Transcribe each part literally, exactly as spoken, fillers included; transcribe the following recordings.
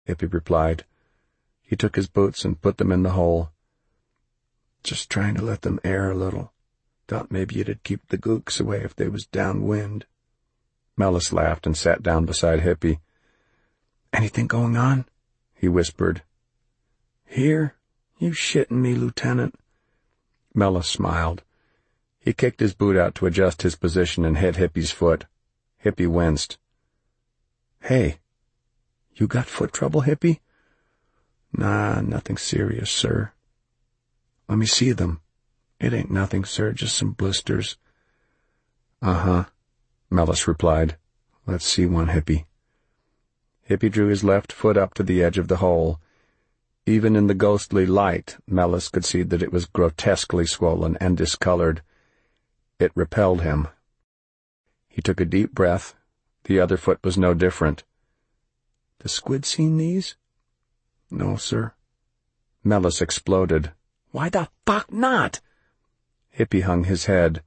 Hippy replied. He took his boots and put them in the hole. Just trying to let them air a little. Thought maybe it'd keep the gooks away if they was downwind. Mellis laughed and sat down beside Hippy. Anything going on? He whispered. Here? You shitting me, Lieutenant? Mellis smiled. He kicked his boot out to adjust his position and hit Hippy's foot. Hippy winced. Hey, you got foot trouble, Hippy? Nah, nothing serious, sir. Let me see them. It ain't nothing, sir, just some blisters. Uh-huh, Mellis replied. Let's see one, Hippy. Hippy drew his left foot up to the edge of the hole. Even in the ghostly light, Mellis could see that it was grotesquely swollen and discolored. It repelled him. He took a deep breath. The other foot was no different. The squid seen these? No, sir. Mellis exploded. Why the fuck not? Hippy hung his head.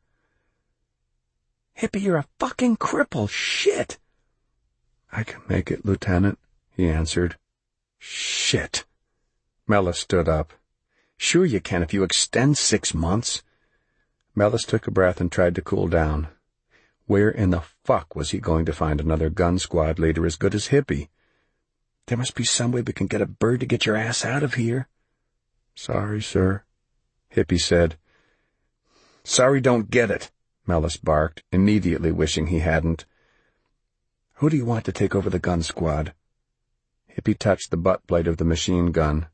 Hippy, you're a fucking cripple. Shit! I can make it, Lieutenant, he answered. Shit. Mellis stood up. Sure you can if you extend six months. Mellis took a breath and tried to cool down. Where in the fuck was he going to find another gun squad leader as good as Hippy? There must be some way we can get a bird to get your ass out of here. Sorry, sir, Hippy said. Sorry don't get it, Mellis barked, immediately wishing he hadn't. Who do you want to take over the gun squad? Hippy touched the butt plate of the machine gun.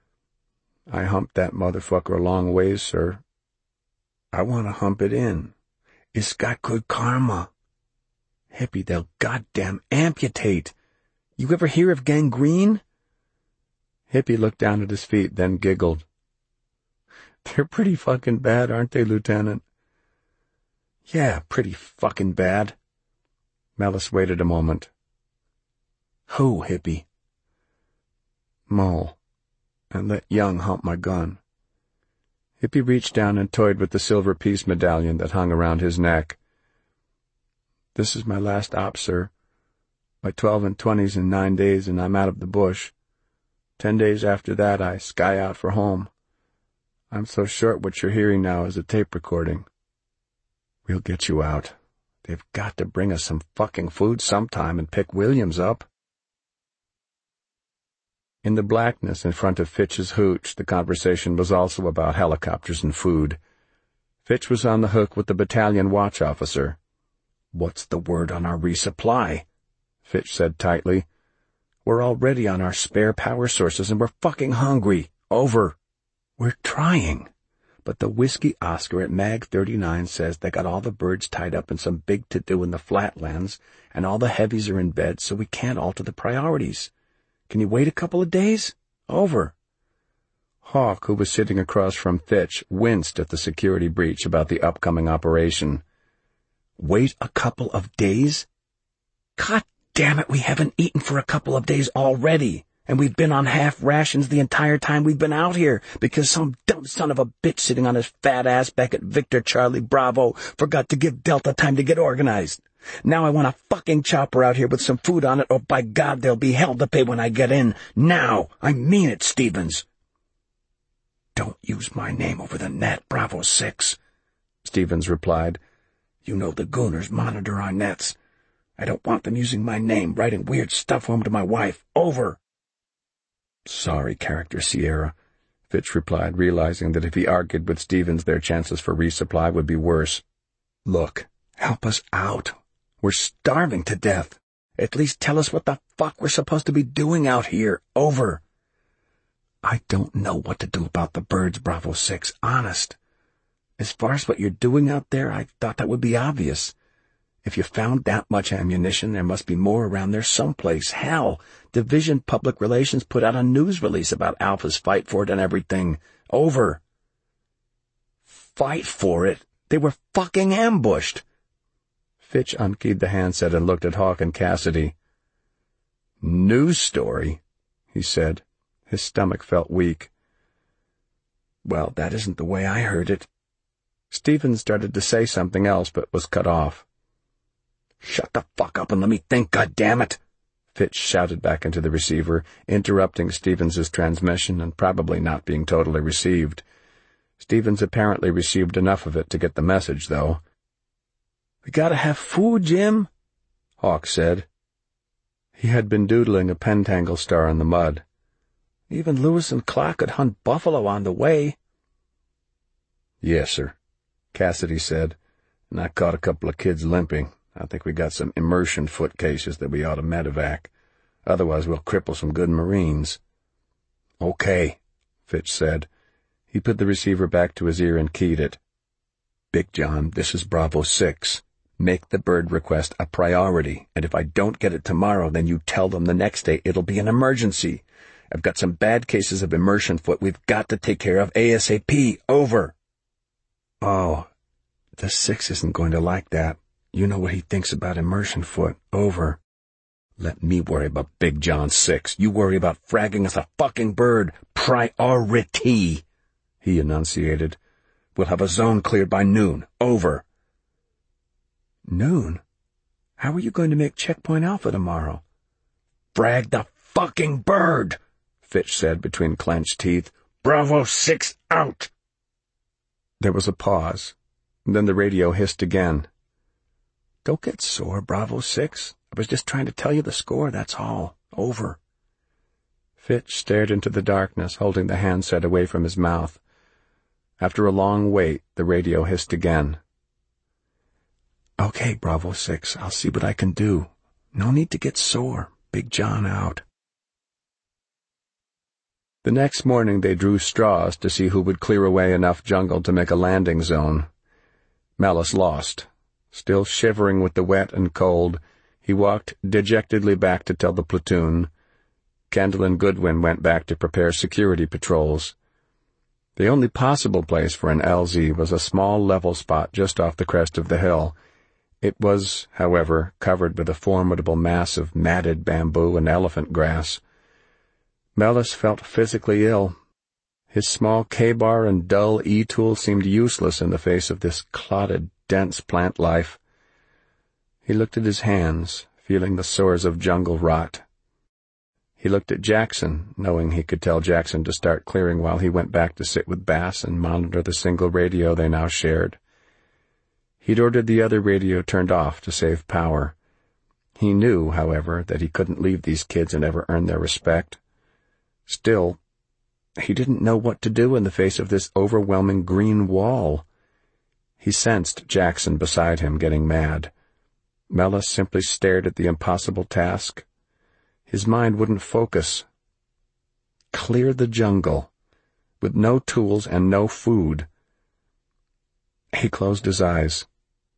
I humped that motherfucker a long ways, sir. I want to hump it in. It's got good karma. Hippy, they'll goddamn amputate. You ever hear of gangrene? Hippy looked down at his feet, then giggled. They're pretty fucking bad, aren't they, Lieutenant? Yeah, pretty fucking bad. Mellis waited a moment. Who, Hippy? Mole. And let Young hump my gun. Hippy reached down and toyed with the silver peace medallion that hung around his neck. This is my last op, sir. My twelve and twenties in nine days, and I'm out of the bush. Ten days after that, I sky out for home. I'm so short what you're hearing now is a tape recording. We'll get you out. They've got to bring us some fucking food sometime and pick Williams up. In the blackness in front of Fitch's hooch, the conversation was also about helicopters and food. Fitch was on the hook with the battalion watch officer. What's the word on our resupply? Fitch said tightly. We're already on our spare power sources and we're fucking hungry. Over. We're trying. But the Whiskey Oscar at Mag thirty-nine says they got all the birds tied up in some big to-do in the flatlands, and all the heavies are in bed, so we can't alter the priorities. Can you wait a couple of days? Over. Hawk, who was sitting across from Fitch, winced at the security breach about the upcoming operation. Wait a couple of days? God damn it, we haven't eaten for a couple of days already. And we've been on half rations the entire time we've been out here, because some dumb son of a bitch sitting on his fat ass back at Victor Charlie Bravo forgot to give Delta time to get organized. Now I want a fucking chopper out here with some food on it, or by God there'll be hell to pay when I get in. Now! I mean it, Stevens. Don't use my name over the net, Bravo six, Stevens replied. You know the gooners monitor our nets. I don't want them using my name, writing weird stuff home to my wife. Over. Sorry, Character Sierra, Fitch replied, realizing that if he argued with Stevens, their chances for resupply would be worse. Look, help us out. We're starving to death. At least tell us what the fuck we're supposed to be doing out here. Over. I don't know what to do about the birds, Bravo six, honest. As far as what you're doing out there, I thought that would be obvious. If you found that much ammunition, there must be more around there someplace. Hell, Division Public Relations put out a news release about Alpha's fight for it and everything. Over. Fight for it? They were fucking ambushed. Fitch unkeyed the handset and looked at Hawk and Cassidy. News story, he said. His stomach felt weak. Well, that isn't the way I heard it. Stevens started to say something else, but was cut off. Shut the fuck up and let me think, goddammit, Fitch shouted back into the receiver, interrupting Stevens's transmission and probably not being totally received. Stevens apparently received enough of it to get the message, though. "We gotta have food, Jim," Hawk said. He had been doodling a pentangle star in the mud. "Even Lewis and Clark could hunt buffalo on the way." "Yes, sir," Cassidy said, "and I caught a couple of kids limping. I think we got some immersion foot cases that we ought to medevac. Otherwise we'll cripple some good Marines." "Okay," Fitch said. He put the receiver back to his ear and keyed it. "Big John, this is Bravo six. Make the bird request a priority, and if I don't get it tomorrow, then you tell them the next day it'll be an emergency. I've got some bad cases of immersion foot we've got to take care of ASAP. Over." "Oh, the six isn't going to like that. You know what he thinks about immersion foot. Over." "Let me worry about Big John six. You worry about fragging us a fucking bird. Priority," he enunciated. "We'll have a zone cleared by noon. Over." "Noon? How are you going to make Checkpoint Alpha tomorrow?" "Frag the fucking bird," Fitch said between clenched teeth. "Bravo six out." There was a pause. Then the radio hissed again. "Don't get sore, Bravo six. I was just trying to tell you the score, that's all. Over." Fitch stared into the darkness, holding the handset away from his mouth. After a long wait, the radio hissed again. "Okay, Bravo six, I'll see what I can do. No need to get sore. Big John out." The next morning they drew straws to see who would clear away enough jungle to make a landing zone. Mellis lost. Still shivering with the wet and cold, he walked dejectedly back to tell the platoon. Kendall and Goodwin went back to prepare security patrols. The only possible place for an L Z was a small level spot just off the crest of the hill. It was, however, covered with a formidable mass of matted bamboo and elephant grass. Mellis felt physically ill. His small K-bar and dull E-tool seemed useless in the face of this clotted, dense plant life. He looked at his hands, feeling the sores of jungle rot. He looked at Jackson, knowing he could tell Jackson to start clearing while he went back to sit with Bass and monitor the single radio they now shared. He'd ordered the other radio turned off to save power. He knew, however, that he couldn't leave these kids and ever earn their respect. Still, he didn't know what to do in the face of this overwhelming green wall. He sensed Jackson beside him getting mad. Mellis simply stared at the impossible task. His mind wouldn't focus. Clear the jungle, with no tools and no food. He closed his eyes.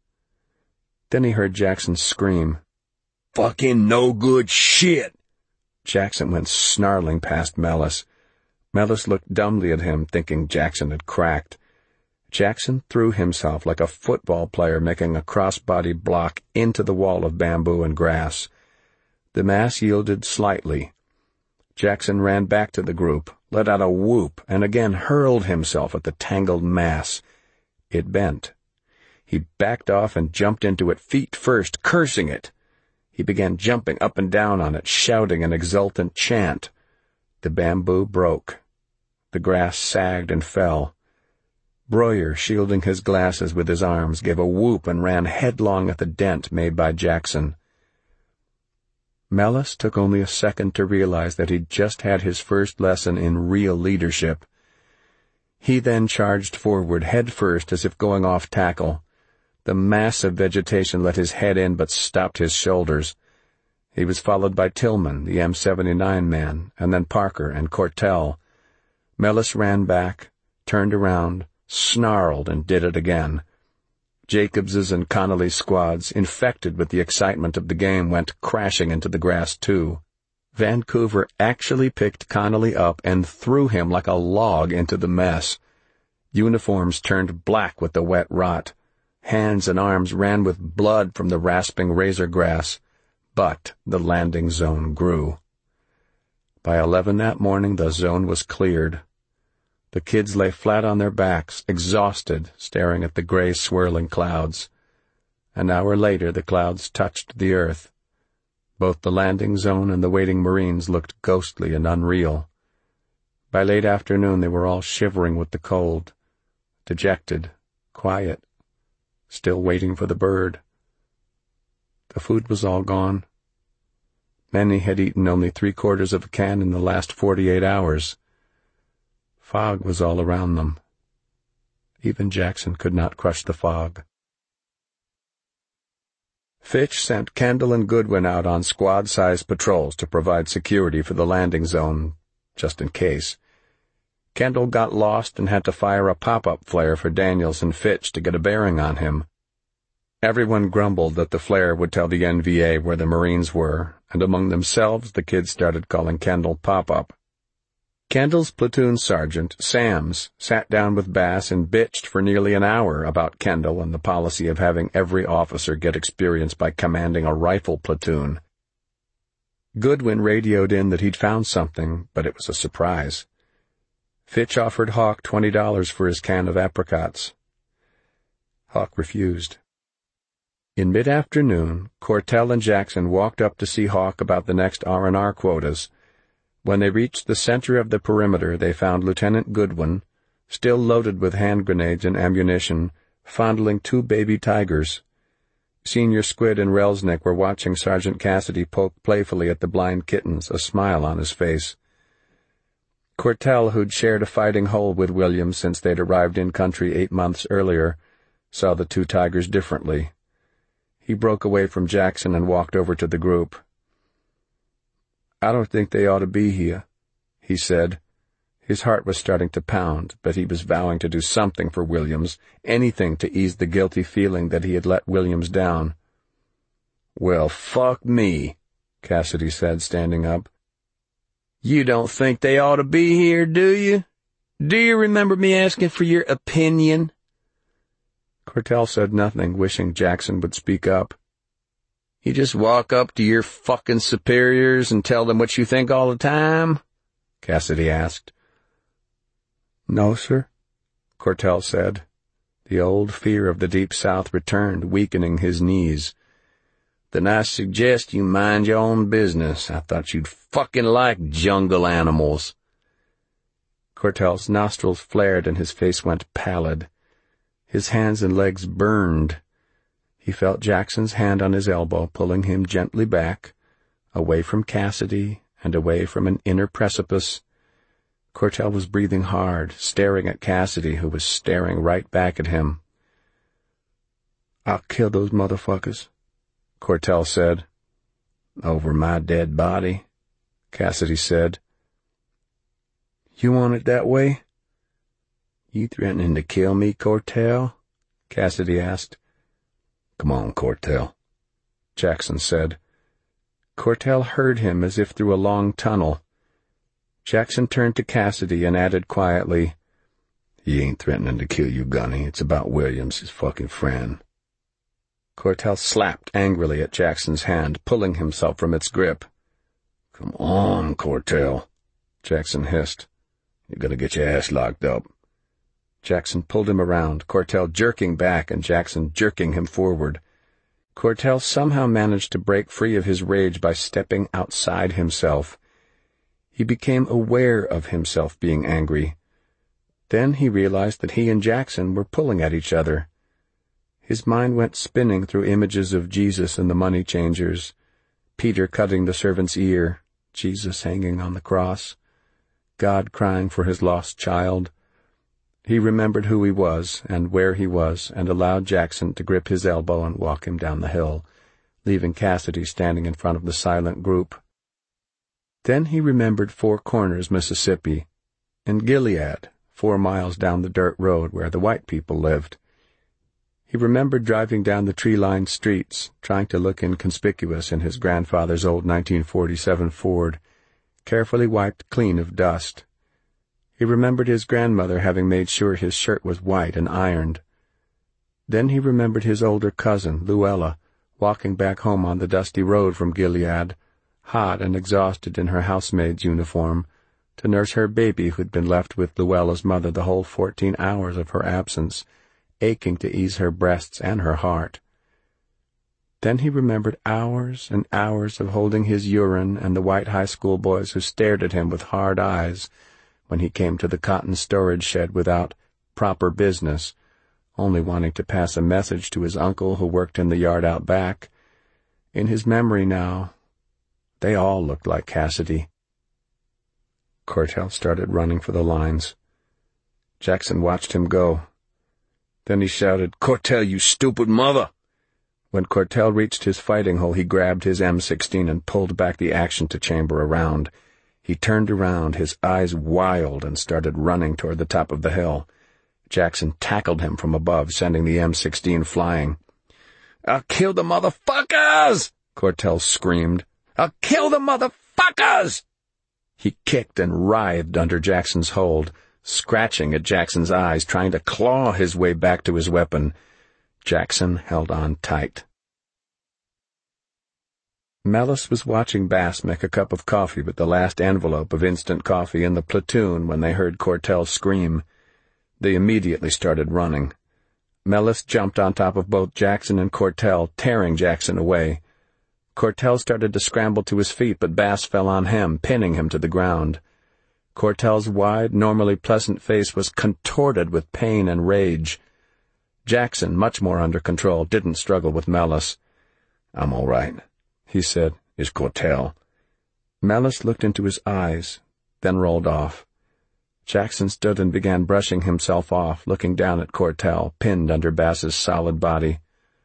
Then he heard Jackson scream, "Fucking no good shit!" Jackson went snarling past Mellis. Mellis looked dumbly at him, thinking Jackson had cracked. Jackson threw himself like a football player making a crossbody block into the wall of bamboo and grass. The mass yielded slightly. Jackson ran back to the group, let out a whoop, and again hurled himself at the tangled mass. It bent. He backed off and jumped into it feet first, cursing it. He began jumping up and down on it, shouting an exultant chant. The bamboo broke. The grass sagged and fell. Breuer, shielding his glasses with his arms, gave a whoop and ran headlong at the dent made by Jackson. Mellis took only a second to realize that he'd just had his first lesson in real leadership. He then charged forward head first as if going off tackle. The mass of vegetation let his head in but stopped his shoulders. He was followed by Tillman, the M seventy-nine man, and then Parker and Cortell. Mellis ran back, turned around, snarled, and did it again. Jacobs's and Connolly's squads, infected with the excitement of the game, went crashing into the grass too. Vancouver actually picked Connolly up and threw him like a log into the mess. Uniforms turned black with the wet rot. Hands and arms ran with blood from the rasping razor grass. But the landing zone grew. By eleven that morning, the zone was cleared. The kids lay flat on their backs, exhausted, staring at the gray swirling clouds. An hour later, the clouds touched the earth. Both the landing zone and the waiting Marines looked ghostly and unreal. By late afternoon they were all shivering with the cold, dejected, quiet, still waiting for the bird. The food was all gone. Many had eaten only three-quarters of a can in the last forty-eight hours. Fog was all around them. Even Jackson could not crush the fog. Fitch sent Kendall and Goodwin out on squad-sized patrols to provide security for the landing zone, just in case. Kendall got lost and had to fire a pop-up flare for Daniels and Fitch to get a bearing on him. Everyone grumbled that the flare would tell the N V A where the Marines were, and among themselves the kids started calling Kendall Pop-Up. Kendall's platoon sergeant, Sams, sat down with Bass and bitched for nearly an hour about Kendall and the policy of having every officer get experience by commanding a rifle platoon. Goodwin radioed in that he'd found something, but it was a surprise. Fitch offered Hawk twenty dollars for his can of apricots. Hawk refused. In mid-afternoon, Cortell and Jackson walked up to see Hawk about the next R and R quotas. When they reached the center of the perimeter, they found Lieutenant Goodwin, still loaded with hand grenades and ammunition, fondling two baby tigers. Senior Squid and Relsnick were watching Sergeant Cassidy poke playfully at the blind kittens, a smile on his face. Cortell, who'd shared a fighting hole with Williams since they'd arrived in country eight months earlier, saw the two tigers differently. He broke away from Jackson and walked over to the group. "I don't think they ought to be here," he said. His heart was starting to pound, but he was vowing to do something for Williams, anything to ease the guilty feeling that he had let Williams down. "Well, fuck me," Cassidy said, standing up. "You don't think they ought to be here, do you? Do you remember me asking for your opinion?" Cortell said nothing, wishing Jackson would speak up. "You just walk up to your fucking superiors and tell them what you think all the time?" Cassidy asked. "No, sir," Cortell said. The old fear of the Deep South returned, weakening his knees. "Then I suggest you mind your own business. I thought you'd fucking like jungle animals." Cortell's nostrils flared and his face went pallid. His hands and legs burned. He felt Jackson's hand on his elbow, pulling him gently back, away from Cassidy and away from an inner precipice. Cortell was breathing hard, staring at Cassidy, who was staring right back at him. "I'll kill those motherfuckers," Cortell said. "Over my dead body," Cassidy said. "You want it that way?" "You threatening to kill me, Cortell?" Cassidy asked. "Come on, Cortell," Jackson said. Cortell heard him as if through a long tunnel. Jackson turned to Cassidy and added quietly, "He ain't threatening to kill you, Gunny. It's about Williams, his fucking friend." Cortell slapped angrily at Jackson's hand, pulling himself from its grip. "Come on, Cortell," Jackson hissed. "You're gonna get your ass locked up." Jackson pulled him around, Cortell jerking back and Jackson jerking him forward. Cortell somehow managed to break free of his rage by stepping outside himself. He became aware of himself being angry. Then he realized that he and Jackson were pulling at each other. His mind went spinning through images of Jesus and the money changers, Peter cutting the servant's ear, Jesus hanging on the cross, God crying for his lost child. He remembered who he was and where he was and allowed Jackson to grip his elbow and walk him down the hill, leaving Cassidy standing in front of the silent group. Then he remembered Four Corners, Mississippi, and Gilead, four miles down the dirt road where the white people lived. He remembered driving down the tree-lined streets, trying to look inconspicuous in his grandfather's old nineteen forty-seven Ford, carefully wiped clean of dust. He remembered his grandmother having made sure his shirt was white and ironed. Then he remembered his older cousin, Luella, walking back home on the dusty road from Gilead, hot and exhausted in her housemaid's uniform, to nurse her baby who'd been left with Luella's mother the whole fourteen hours of her absence, aching to ease her breasts and her heart. Then he remembered hours and hours of holding his urine and the white high school boys who stared at him with hard eyes when he came to the cotton storage shed without proper business, only wanting to pass a message to his uncle who worked in the yard out back. In his memory now, they all looked like Cassidy. Cortell started running for the lines. Jackson watched him go. Then he shouted, "Cortell, you stupid mother!" When Cortell reached his fighting hole, he grabbed his M sixteen and pulled back the action to chamber a round. He turned around, his eyes wild, and started running toward the top of the hill. Jackson tackled him from above, sending the M sixteen flying. "I'll kill the motherfuckers!" Cortell screamed. "I'll kill the motherfuckers!" He kicked and writhed under Jackson's hold, scratching at Jackson's eyes, trying to claw his way back to his weapon. Jackson held on tight. Mellis was watching Bass make a cup of coffee with the last envelope of instant coffee in the platoon when they heard Cortell scream. They immediately started running. Mellis jumped on top of both Jackson and Cortell, tearing Jackson away. Cortell started to scramble to his feet, but Bass fell on him, pinning him to the ground. Cortell's wide, normally pleasant face was contorted with pain and rage. Jackson, much more under control, didn't struggle with Mellis. "I'm all right," he said. "It's Cortell." Mellis looked into his eyes, then rolled off. Jackson stood and began brushing himself off, looking down at Cortell, pinned under Bass's solid body.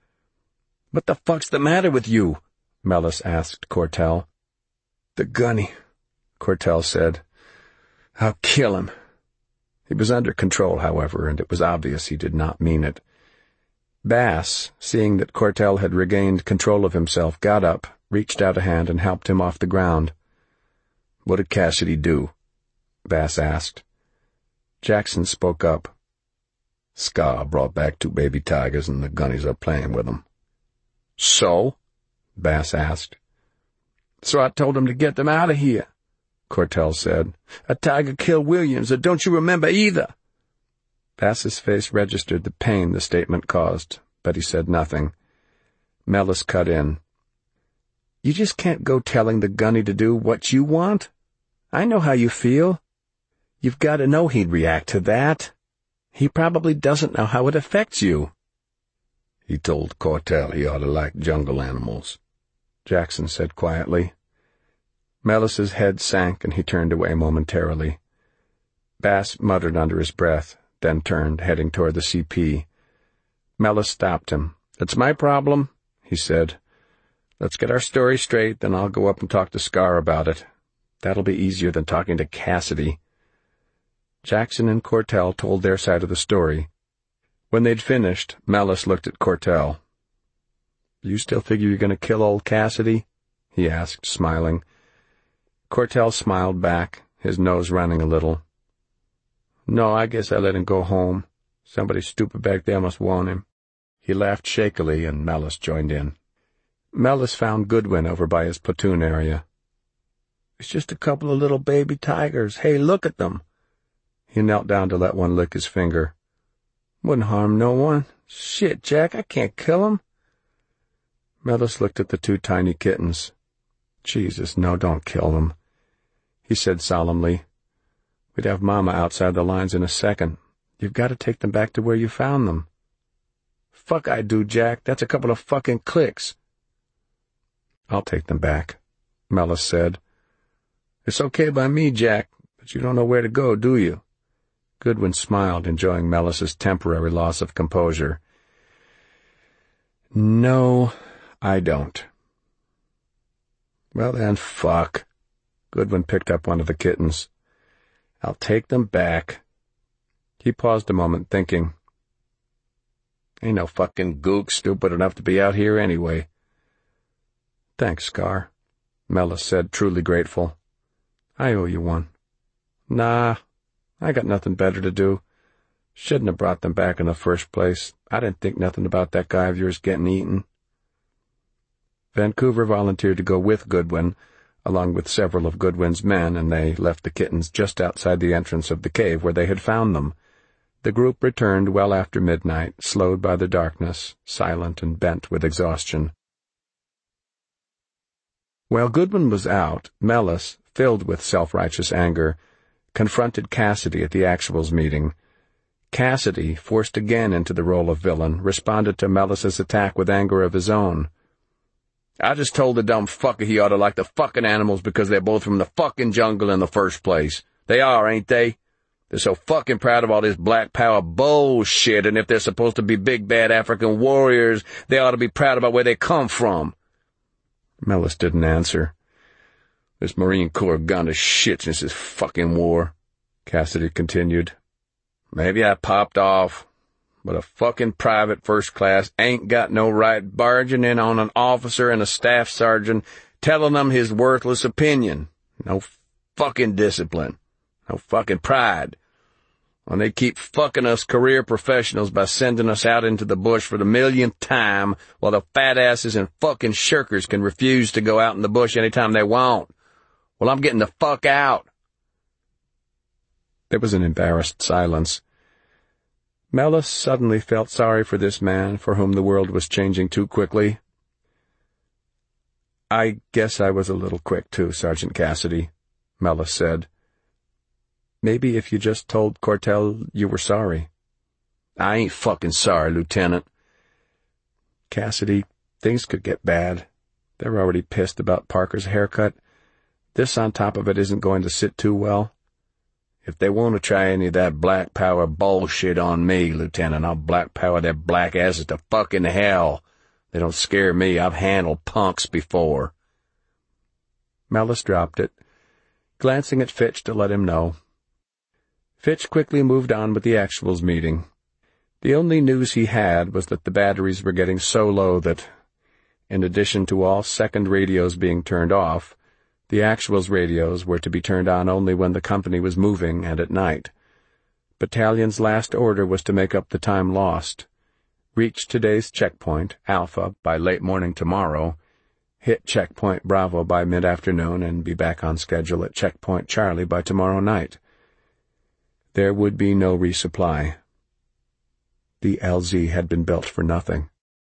"What the fuck's the matter with you?" Mellis asked Cortell. "The gunny," Cortell said. "I'll kill him." He was under control, however, and it was obvious he did not mean it. Bass, seeing that Cortell had regained control of himself, got up, reached out a hand, and helped him off the ground. "What did Cassidy do?" Bass asked. Jackson spoke up. "Scar brought back two baby tigers, and the gunnies are playing with them." "So?" Bass asked. "So I told him to get them out of here," Cortell said. "A tiger killed Williams, or don't you remember either?" Bass's face registered the pain the statement caused, but he said nothing. Mellis cut in. "You just can't go telling the gunny to do what you want. I know how you feel. You've got to know he'd react to that. He probably doesn't know how it affects you." "He told Cortell he ought to like jungle animals," Jackson said quietly. Mellis's head sank, and he turned away momentarily. Bass muttered under his breath, then turned, heading toward the C P. Mellis stopped him. "It's my problem," he said. "Let's get our story straight, then I'll go up and talk to Scar about it. That'll be easier than talking to Cassidy." Jackson and Cortell told their side of the story. When they'd finished, Mellis looked at Cortell. "You still figure you're going to kill old Cassidy?" he asked, smiling. Cortell smiled back, his nose running a little. "No, I guess I let him go home. Somebody stupid back there must want him." He laughed shakily, and Mellis joined in. Mellis found Goodwin over by his platoon area. "It's just a couple of little baby tigers. Hey, look at them." He knelt down to let one lick his finger. "Wouldn't harm no one. Shit, Jack, I can't kill 'em." Mellis looked at the two tiny kittens. "Jesus, no, don't kill them," he said solemnly. "We'd have Mama outside the lines in a second. You've got to take them back to where you found them." "Fuck I do, Jack. That's a couple of fucking clicks." "I'll take them back," Mellis said. "It's okay by me, Jack, but you don't know where to go, do you?" Goodwin smiled, enjoying Mellis's temporary loss of composure. "No, I don't." "Well then, fuck." Goodwin picked up one of the kittens. "I'll take them back." He paused a moment, thinking. "Ain't no fucking gook stupid enough to be out here anyway." "Thanks, Scar," Mellis said, truly grateful. "I owe you one." "Nah, I got nothing better to do. Shouldn't have brought them back in the first place. I didn't think nothing about that guy of yours getting eaten." Vancouver volunteered to go with Goodwin, along with several of Goodwin's men, and they left the kittens just outside the entrance of the cave where they had found them. The group returned well after midnight, slowed by the darkness, silent and bent with exhaustion. While Goodwin was out, Mellis, filled with self-righteous anger, confronted Cassidy at the Actuals meeting. Cassidy, forced again into the role of villain, responded to Mellis's attack with anger of his own. "I just told the dumb fucker he ought to like the fucking animals because they're both from the fucking jungle in the first place. They are, ain't they? They're so fucking proud of all this black power bullshit, and if they're supposed to be big bad African warriors, they ought to be proud about where they come from." Mellis didn't answer. "This Marine Corps gone to shit since this fucking war," Cassidy continued. "Maybe I popped off, but a fucking private first class ain't got no right barging in on an officer and a staff sergeant telling them his worthless opinion. No fucking discipline. No fucking pride. When they keep fucking us career professionals by sending us out into the bush for the millionth time while the fat asses and fucking shirkers can refuse to go out in the bush anytime they want. Well, I'm getting the fuck out." There was an embarrassed silence. Mellis suddenly felt sorry for this man for whom the world was changing too quickly. "I guess I was a little quick, too, Sergeant Cassidy," Mellis said. "Maybe if you just told Cortell you were sorry." "I ain't fucking sorry, Lieutenant." "Cassidy, things could get bad. They're already pissed about Parker's haircut. This on top of it isn't going to sit too well." "If they want to try any of that black power bullshit on me, Lieutenant, I'll black power their black asses to fucking hell. They don't scare me. I've handled punks before." Mellis dropped it, glancing at Fitch to let him know. Fitch quickly moved on with the Actuals meeting. The only news he had was that the batteries were getting so low that, in addition to all second radios being turned off, the Actuals radios were to be turned on only when the company was moving and at night. Battalion's last order was to make up the time lost. Reach today's checkpoint, Alpha, by late morning tomorrow, hit checkpoint Bravo by mid-afternoon, and be back on schedule at checkpoint Charlie by tomorrow night. There would be no resupply. The L Z had been built for nothing.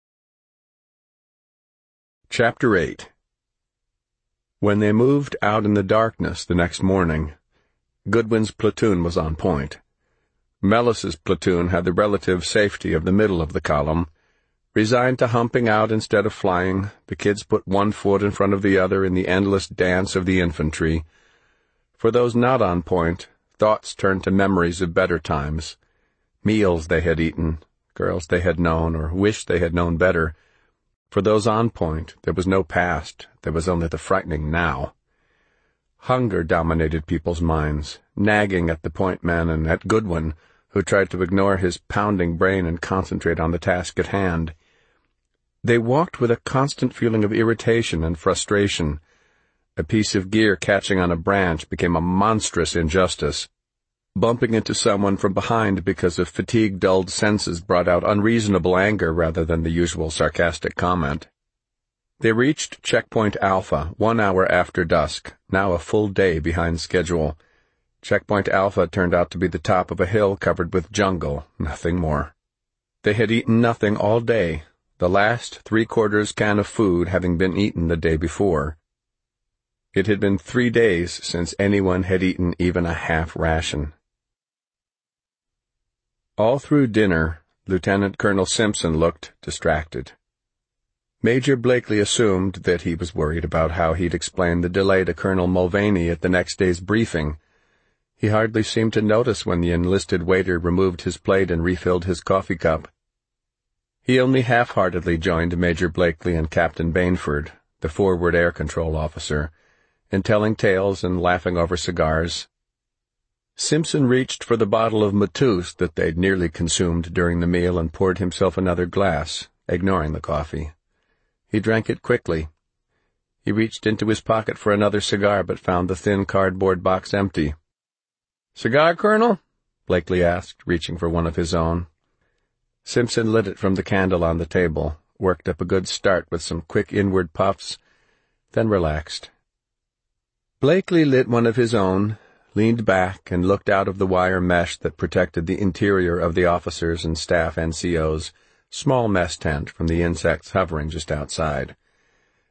Chapter eight. When they moved out in the darkness the next morning, Goodwin's platoon was on point. Mellis's platoon had the relative safety of the middle of the column. Resigned to humping out instead of flying, the kids put one foot in front of the other in the endless dance of the infantry. For those not on point, thoughts turned to memories of better times, meals they had eaten, girls they had known or wished they had known better. For those on point, there was no past, there was only the frightening now. Hunger dominated people's minds, nagging at the point men and at Goodwin, who tried to ignore his pounding brain and concentrate on the task at hand. They walked with a constant feeling of irritation and frustration. A piece of gear catching on a branch became a monstrous injustice. Bumping into someone from behind because of fatigue-dulled senses brought out unreasonable anger rather than the usual sarcastic comment. They reached Checkpoint Alpha one hour after dusk, now a full day behind schedule. Checkpoint Alpha turned out to be the top of a hill covered with jungle, nothing more. They had eaten nothing all day, the last three-quarters can of food having been eaten the day before. It had been three days since anyone had eaten even a half ration. All through dinner, Lieutenant Colonel Simpson looked distracted. Major Blakely assumed that he was worried about how he'd explain the delay to Colonel Mulvaney at the next day's briefing. He hardly seemed to notice when the enlisted waiter removed his plate and refilled his coffee cup. He only half-heartedly joined Major Blakely and Captain Bainford, the forward air control officer, in telling tales and laughing over cigars. Simpson reached for the bottle of Mateus that they'd nearly consumed during the meal and poured himself another glass, ignoring the coffee. He drank it quickly. He reached into his pocket for another cigar but found the thin cardboard box empty. "Cigar, Colonel?" Blakely asked, reaching for one of his own. Simpson lit it from the candle on the table, worked up a good start with some quick inward puffs, then relaxed. Blakely lit one of his own, leaned back and looked out of the wire mesh that protected the interior of the officers' and staff N C O's small mess tent from the insects hovering just outside.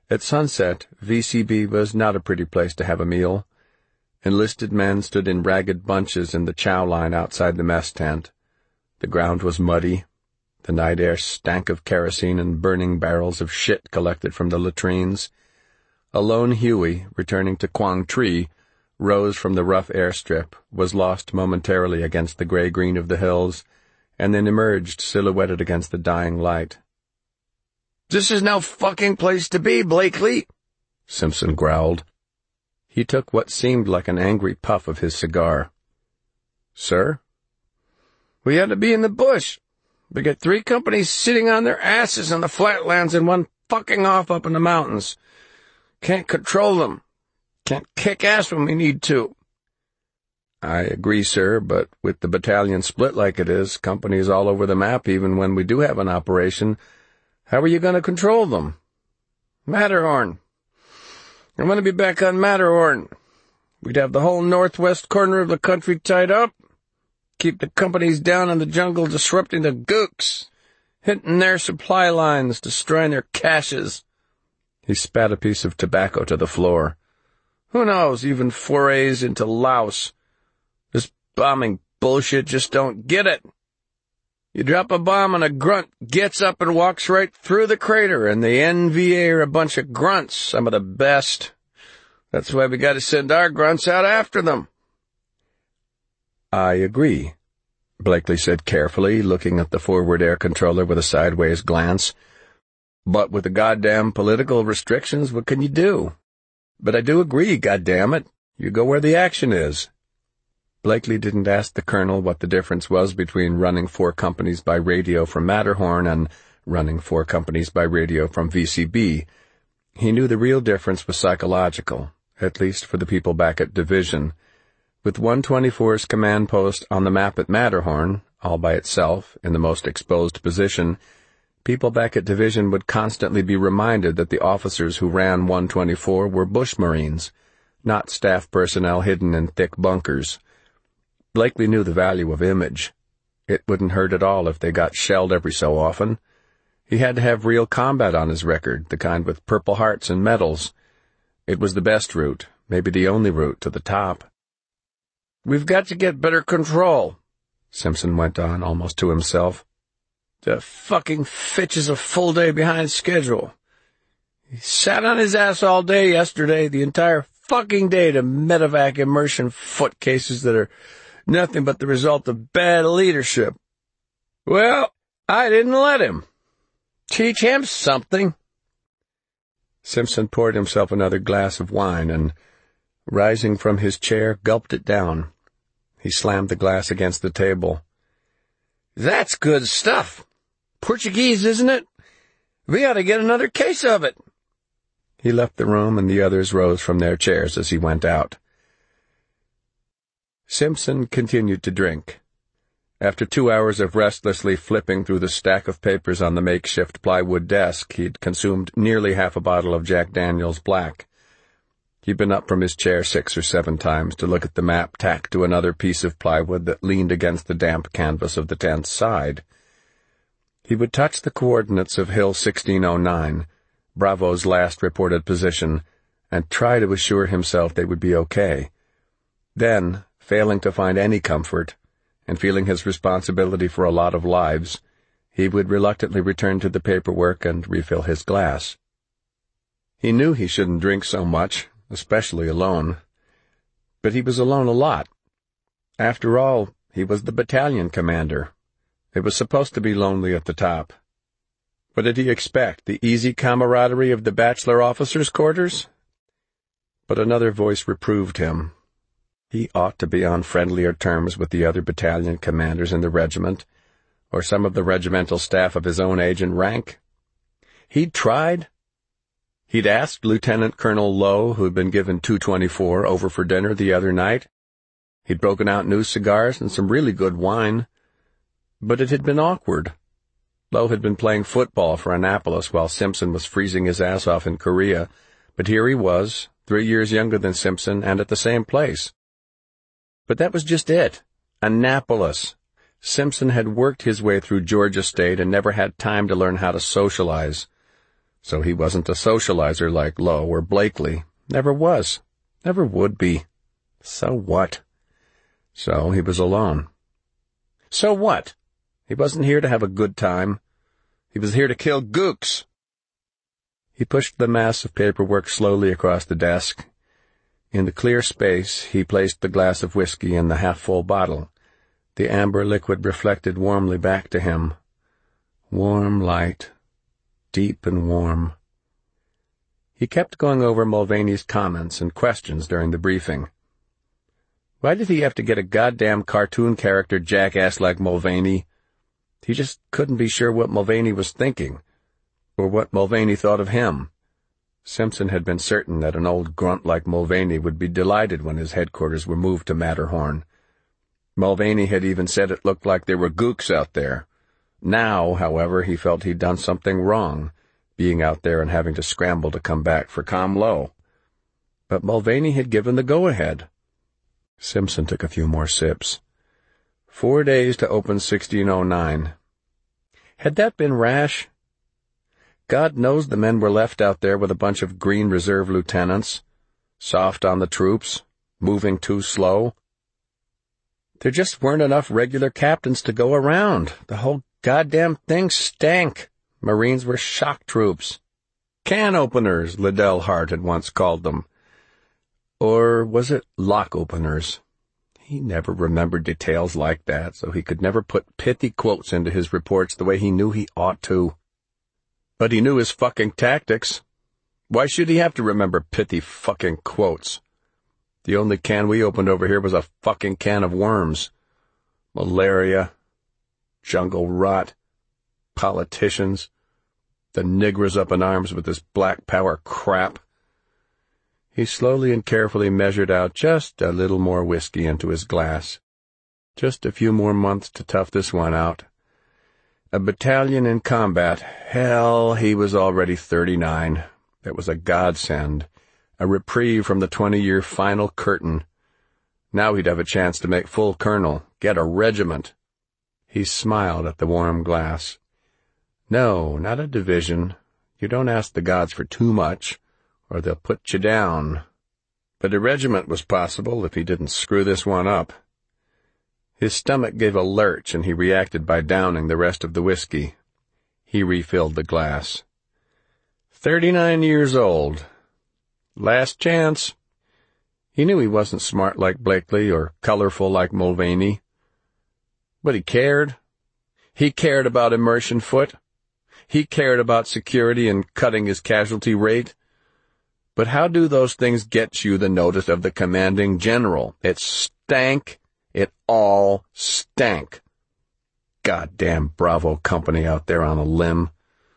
At sunset, V C B was not a pretty place to have a meal. Enlisted men stood in ragged bunches in the chow line outside the mess tent. The ground was muddy. The night air stank of kerosene and burning barrels of shit collected from the latrines. A lone Huey, returning to Quang Tri, rose from the rough airstrip, was lost momentarily against the gray-green of the hills, and then emerged silhouetted against the dying light. "This is no fucking place to be, Blakely," Simpson growled. He took what seemed like an angry puff of his cigar. "Sir?" "We had to be in the bush. We got three companies sitting on their asses in the flatlands and one fucking off up in the mountains. Can't control them. Can't kick ass when we need to." "I agree, sir, but with the battalion split like it is, companies all over the map even when we do have an operation, how are you going to control them?" "Matterhorn. I'm going to be back on Matterhorn. We'd have the whole northwest corner of the country tied up, keep the companies down in the jungle disrupting the gooks, hitting their supply lines, destroying their caches." He spat a piece of tobacco to the floor. "Who knows, even forays into Laos. This bombing bullshit just don't get it. You drop a bomb and a grunt gets up and walks right through the crater, and the N V A are a bunch of grunts, some of the best. That's why we gotta send our grunts out after them." "I agree," Blakely said carefully, looking at the forward air controller with a sideways glance. "But with the goddamn political restrictions, what can you do? But I do agree, goddammit. You go where the action is." Blakely didn't ask the colonel what the difference was between running four companies by radio from Matterhorn and running four companies by radio from V C B. He knew the real difference was psychological, at least for the people back at Division. With one twenty-four's command post on the map at Matterhorn, all by itself, in the most exposed position, people back at Division would constantly be reminded that the officers who ran one twenty-four were bush marines, not staff personnel hidden in thick bunkers. Blakely knew the value of image. It wouldn't hurt at all if they got shelled every so often. He had to have real combat on his record, the kind with Purple Hearts and medals. It was the best route, maybe the only route to the top. "We've got to get better control," Simpson went on, almost to himself. "The fucking Fitch is a full day behind schedule. He sat on his ass all day yesterday, the entire fucking day, to medevac immersion foot cases that are nothing but the result of bad leadership. Well, I didn't let him. Teach him something." Simpson poured himself another glass of wine and, rising from his chair, gulped it down. He slammed the glass against the table. "That's good stuff. Portuguese, isn't it? We ought to get another case of it." He left the room, and the others rose from their chairs as he went out. Simpson continued to drink. After two hours of restlessly flipping through the stack of papers on the makeshift plywood desk, he'd consumed nearly half a bottle of Jack Daniels Black. He'd been up from his chair six or seven times to look at the map tacked to another piece of plywood that leaned against the damp canvas of the tent's side. He would touch the coordinates of Hill sixteen oh nine, Bravo's last reported position, and try to assure himself they would be okay. Then, failing to find any comfort, and feeling his responsibility for a lot of lives, he would reluctantly return to the paperwork and refill his glass. He knew he shouldn't drink so much, especially alone. But he was alone a lot. After all, he was the battalion commander. It was supposed to be lonely at the top. What did he expect, the easy camaraderie of the bachelor officers' quarters? But another voice reproved him. He ought to be on friendlier terms with the other battalion commanders in the regiment, or some of the regimental staff of his own age and rank. He'd tried. He'd asked Lieutenant Colonel Lowe, who'd been given two twenty-four, over for dinner the other night. He'd broken out new cigars and some really good wine. But it had been awkward. Lowe had been playing football for Annapolis while Simpson was freezing his ass off in Korea, but here he was, three years younger than Simpson, and at the same place. But that was just it. Annapolis. Simpson had worked his way through Georgia State and never had time to learn how to socialize. So he wasn't a socializer like Lowe or Blakely. Never was. Never would be. So what? So he was alone. So what? He wasn't here to have a good time. He was here to kill gooks. He pushed the mass of paperwork slowly across the desk. In the clear space, he placed the glass of whiskey in the half-full bottle. The amber liquid reflected warmly back to him. Warm light. Deep and warm. He kept going over Mulvaney's comments and questions during the briefing. Why did he have to get a goddamn cartoon character jackass like Mulvaney? He just couldn't be sure what Mulvaney was thinking, or what Mulvaney thought of him. Simpson had been certain that an old grunt like Mulvaney would be delighted when his headquarters were moved to Matterhorn. Mulvaney had even said it looked like there were gooks out there. Now, however, he felt he'd done something wrong, being out there and having to scramble to come back for Com Lowe. But Mulvaney had given the go-ahead. Simpson took a few more sips. Four days to open sixteen oh nine. Had that been rash? God knows the men were left out there with a bunch of Green Reserve lieutenants, soft on the troops, moving too slow. There just weren't enough regular captains to go around. The whole goddamn thing stank. Marines were shock troops. Can openers, Liddell Hart had once called them. Or was it lock openers? He never remembered details like that, so he could never put pithy quotes into his reports the way he knew he ought to. But he knew his fucking tactics. Why should he have to remember pithy fucking quotes? The only can we opened over here was a fucking can of worms. Malaria. Jungle rot. Politicians. The niggers up in arms with this black power crap. He slowly and carefully measured out just a little more whiskey into his glass. Just a few more months to tough this one out. A battalion in combat. Hell, he was already thirty-nine. That was a godsend. A reprieve from the twenty-year final curtain. Now he'd have a chance to make full colonel, get a regiment. He smiled at the warm glass. No, not a division. You don't ask the gods for too much, or they'll put you down. But a regiment was possible if he didn't screw this one up. His stomach gave a lurch, and he reacted by downing the rest of the whiskey. He refilled the glass. Thirty-nine years old. Last chance. He knew he wasn't smart like Blakely or colorful like Mulvaney. But he cared. He cared about immersion foot. He cared about security and cutting his casualty rate. But how do those things get you the notice of the commanding general? It stank. It all stank. Goddamn Bravo company out there on a limb.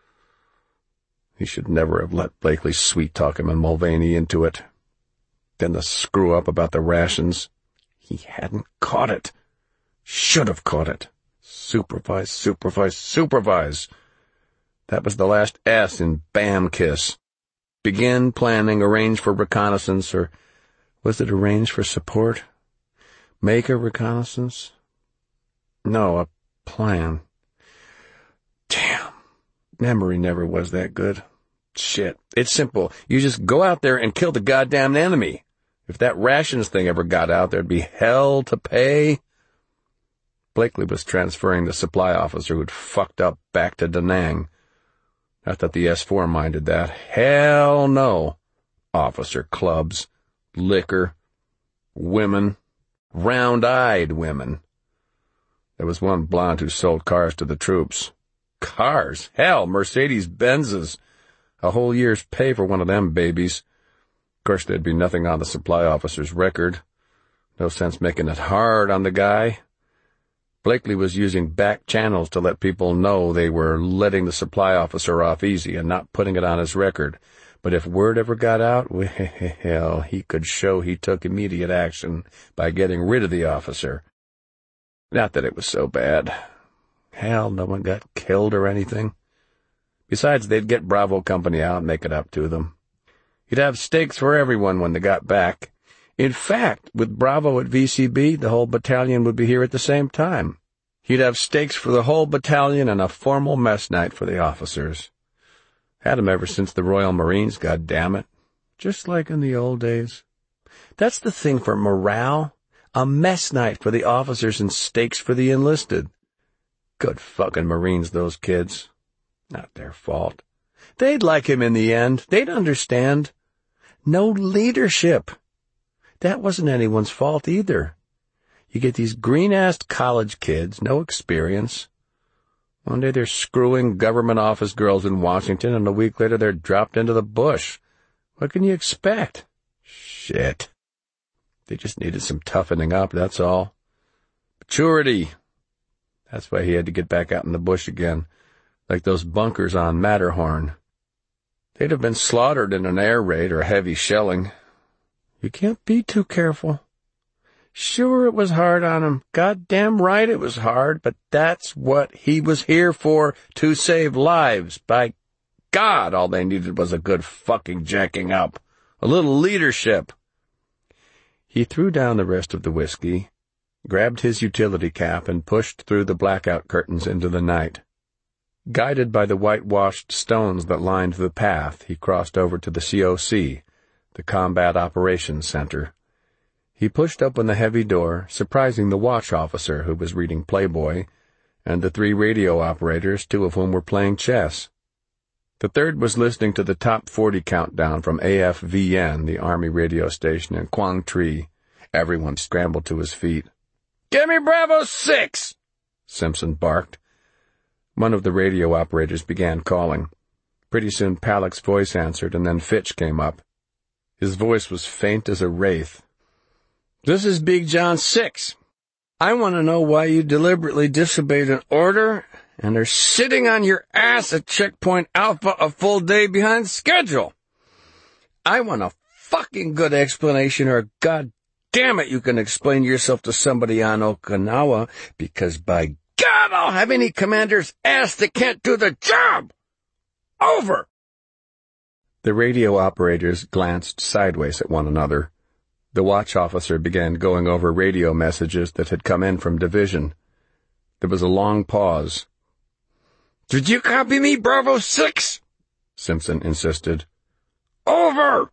He should never have let Blakely sweet-talk him and Mulvaney into it. Then the screw-up about the rations. He hadn't caught it. Should have caught it. Supervise, supervise, supervise. That was the last S in Bam Kiss. Begin planning, arrange for reconnaissance, or was it arrange for support? Make a reconnaissance? No, a plan. Damn. Memory never was that good. Shit. It's simple. You just go out there and kill the goddamn enemy. If that rations thing ever got out, there'd be hell to pay. Blakely was transferring the supply officer who'd fucked up back to Da Nang. Not that the S four minded that. Hell no. Officer clubs, liquor, women, round-eyed women. There was one blonde who sold cars to the troops. Cars? Hell, Mercedes-Benzes. A whole year's pay for one of them babies. Of course, there'd be nothing on the supply officer's record. No sense making it hard on the guy. Blakely was using back channels to let people know they were letting the supply officer off easy and not putting it on his record. But if word ever got out, well, he could show he took immediate action by getting rid of the officer. Not that it was so bad. Hell, no one got killed or anything. Besides, they'd get Bravo Company out and make it up to them. He'd have steaks for everyone when they got back. In fact, with Bravo at V C B, the whole battalion would be here at the same time. He'd have steaks for the whole battalion and a formal mess night for the officers. Had 'em ever since the Royal Marines, goddammit. Just like in the old days. That's the thing for morale. A mess night for the officers and steaks for the enlisted. Good fucking Marines, those kids. Not their fault. They'd like him in the end. They'd understand. No leadership. That wasn't anyone's fault either. You get these green-assed college kids, no experience. One day they're screwing government office girls in Washington, and a week later they're dropped into the bush. What can you expect? Shit. They just needed some toughening up, that's all. Maturity. That's why he had to get back out in the bush again, like those bunkers on Matterhorn. They'd have been slaughtered in an air raid or heavy shelling. You can't be too careful. Sure, it was hard on him. Goddamn right it was hard, but that's what he was here for, to save lives. By God, all they needed was a good fucking jacking up. A little leadership. He threw down the rest of the whiskey, grabbed his utility cap, and pushed through the blackout curtains into the night. Guided by the whitewashed stones that lined the path, he crossed over to the C O C, the Combat Operations Center. He pushed open the heavy door, surprising the watch officer, who was reading Playboy, and the three radio operators, two of whom were playing chess. The third was listening to the top forty countdown from A F V N, the Army radio station in Quang Tri. Everyone scrambled to his feet. "Give me Bravo six!" Simpson barked. One of the radio operators began calling. Pretty soon Palak's voice answered, and then Fitch came up. His voice was faint as a wraith. "This is Big John six. I want to know why you deliberately disobeyed an order and are sitting on your ass at Checkpoint Alpha a full day behind schedule. I want a fucking good explanation, or God damn it, you can explain yourself to somebody on Okinawa, because by God, I'll have any commander's ass that can't do the job. Over." The radio operators glanced sideways at one another. The watch officer began going over radio messages that had come in from division. There was a long pause. "Did you copy me, Bravo six? Simpson insisted. "Over!"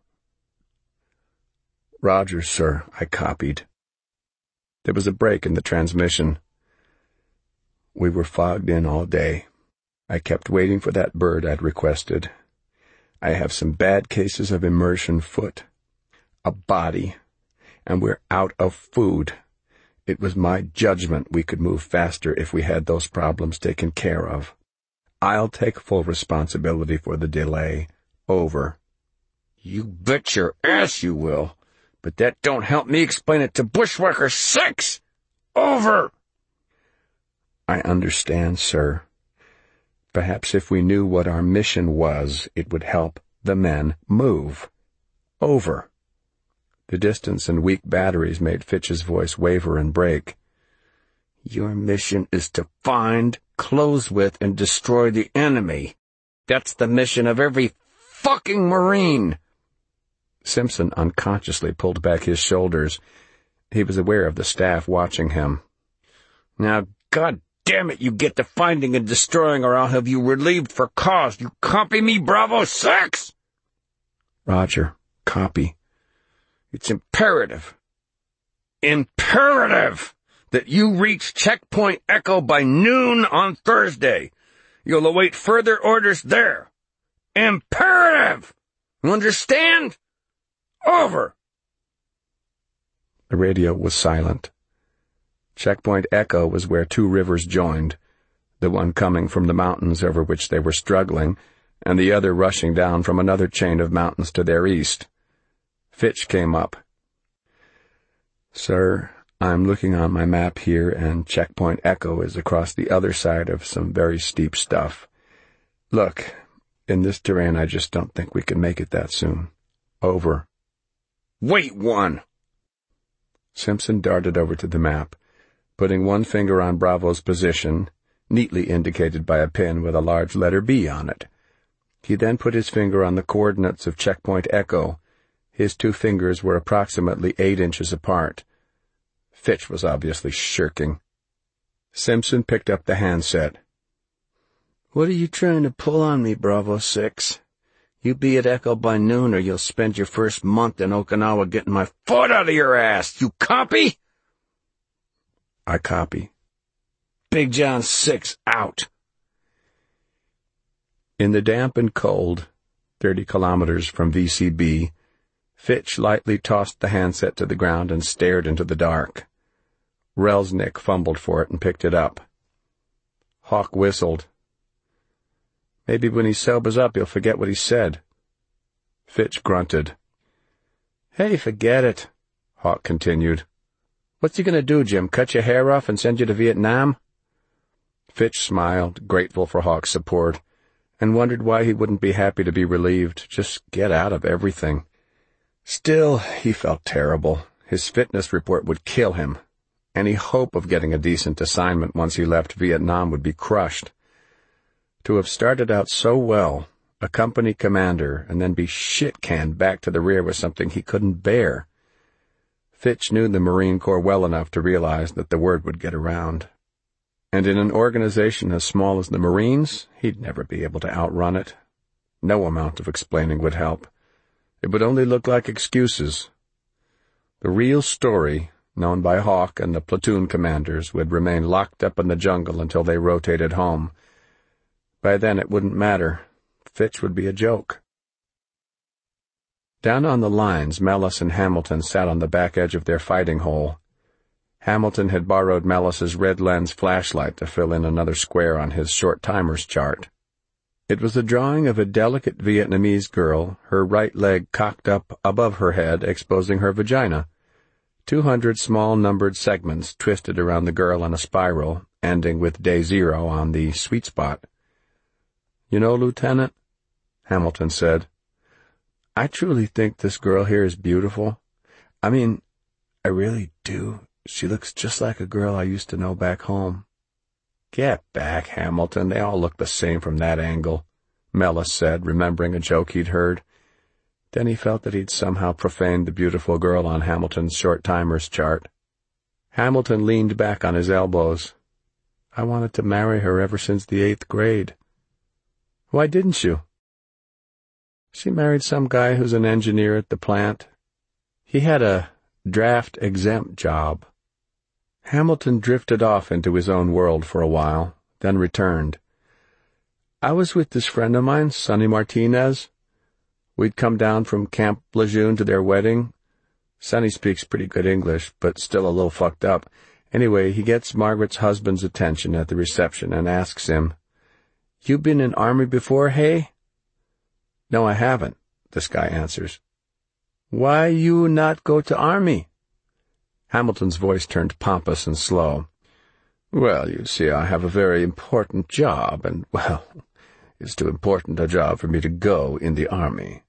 "Roger, sir, I copied." There was a break in the transmission. "We were fogged in all day. I kept waiting for that bird I'd requested. I have some bad cases of immersion foot. A body. And we're out of food. It was my judgment we could move faster if we had those problems taken care of. I'll take full responsibility for the delay. Over." "You bet your ass you will. But that don't help me explain it to Bushwhacker six. Over." "I understand, sir. Perhaps if we knew what our mission was, it would help the men move. Over." The distance and weak batteries made Fitch's voice waver and break. "Your mission is to find, close with, and destroy the enemy. That's the mission of every fucking Marine." Simpson unconsciously pulled back his shoulders. He was aware of the staff watching him. "Now, God damn it, you get to finding and destroying, or I'll have you relieved for cause. You copy me, Bravo six? "Roger, copy." "It's imperative, imperative that you reach Checkpoint Echo by noon on Thursday. You'll await further orders there. Imperative! You understand? Over." The radio was silent. Checkpoint Echo was where two rivers joined, the one coming from the mountains over which they were struggling, and the other rushing down from another chain of mountains to their east. Fitch came up. "Sir, I'm looking on my map here, and Checkpoint Echo is across the other side of some very steep stuff. Look, in this terrain I just don't think we can make it that soon. Over." "Wait one!" Simpson darted over to the map, putting one finger on Bravo's position, neatly indicated by a pin with a large letter B on it. He then put his finger on the coordinates of Checkpoint Echo. His two fingers were approximately eight inches apart. Fitch was obviously shirking. Simpson picked up the handset. What are you trying to pull on me, Bravo six? You be at Echo by noon or you'll spend your first month in Okinawa getting my foot out of your ass. You copy? I copy. Big John six, out. In the damp and cold, thirty kilometers from V C B, Fitch lightly tossed the handset to the ground and stared into the dark. Relznick fumbled for it and picked it up. Hawk whistled. Maybe when he sobers up he'll forget what he said. Fitch grunted. Hey, forget it, Hawk continued. What's he gonna do, Jim, cut your hair off and send you to Vietnam? Fitch smiled, grateful for Hawk's support, and wondered why he wouldn't be happy to be relieved. Just get out of everything. Still, he felt terrible. His fitness report would kill him. Any hope of getting a decent assignment once he left Vietnam would be crushed. To have started out so well, a company commander, and then be shit-canned back to the rear was something he couldn't bear. Fitch knew the Marine Corps well enough to realize that the word would get around. And in an organization as small as the Marines, he'd never be able to outrun it. No amount of explaining would help. It would only look like excuses. The real story, known by Hawk and the platoon commanders, would remain locked up in the jungle until they rotated home. By then it wouldn't matter. Fitch would be a joke. Down on the lines, Mellis and Hamilton sat on the back edge of their fighting hole. Hamilton had borrowed Mellis's red lens flashlight to fill in another square on his short timers chart. It was a drawing of a delicate Vietnamese girl, her right leg cocked up above her head, exposing her vagina. Two hundred small numbered segments twisted around the girl in a spiral, ending with day zero on the sweet spot. "You know, Lieutenant," Hamilton said, "I truly think this girl here is beautiful. I mean, I really do. She looks just like a girl I used to know back home." "Get back, Hamilton. They all look the same from that angle," Mellis said, remembering a joke he'd heard. Then he felt that he'd somehow profaned the beautiful girl on Hamilton's short timers chart. Hamilton leaned back on his elbows. "I wanted to marry her ever since the eighth grade." "Why didn't you?" "She married some guy who's an engineer at the plant. He had a draft-exempt job." Hamilton drifted off into his own world for a while, then returned. "I was with this friend of mine, Sonny Martinez. We'd come down from Camp Lejeune to their wedding. Sonny speaks pretty good English, but still a little fucked up. Anyway, he gets Margaret's husband's attention at the reception and asks him, 'You been in Army before, hey?' 'No, I haven't,' this guy answers. 'Why you not go to Army?' Hamilton's voice turned pompous and slow. 'Well, you see, I have a very important job, and, well, it's too important a job for me to go in the Army.'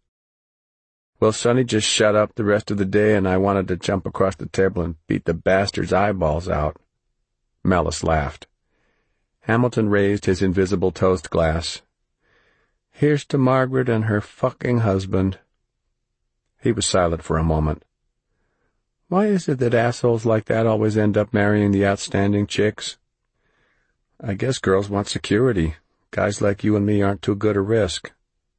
Well, Sonny just shut up the rest of the day, and I wanted to jump across the table and beat the bastard's eyeballs out." Mellis laughed. Hamilton raised his invisible toast glass. "Here's to Margaret and her fucking husband." He was silent for a moment. "Why is it that assholes like that always end up marrying the outstanding chicks?" "I guess girls want security. Guys like you and me aren't too good a risk."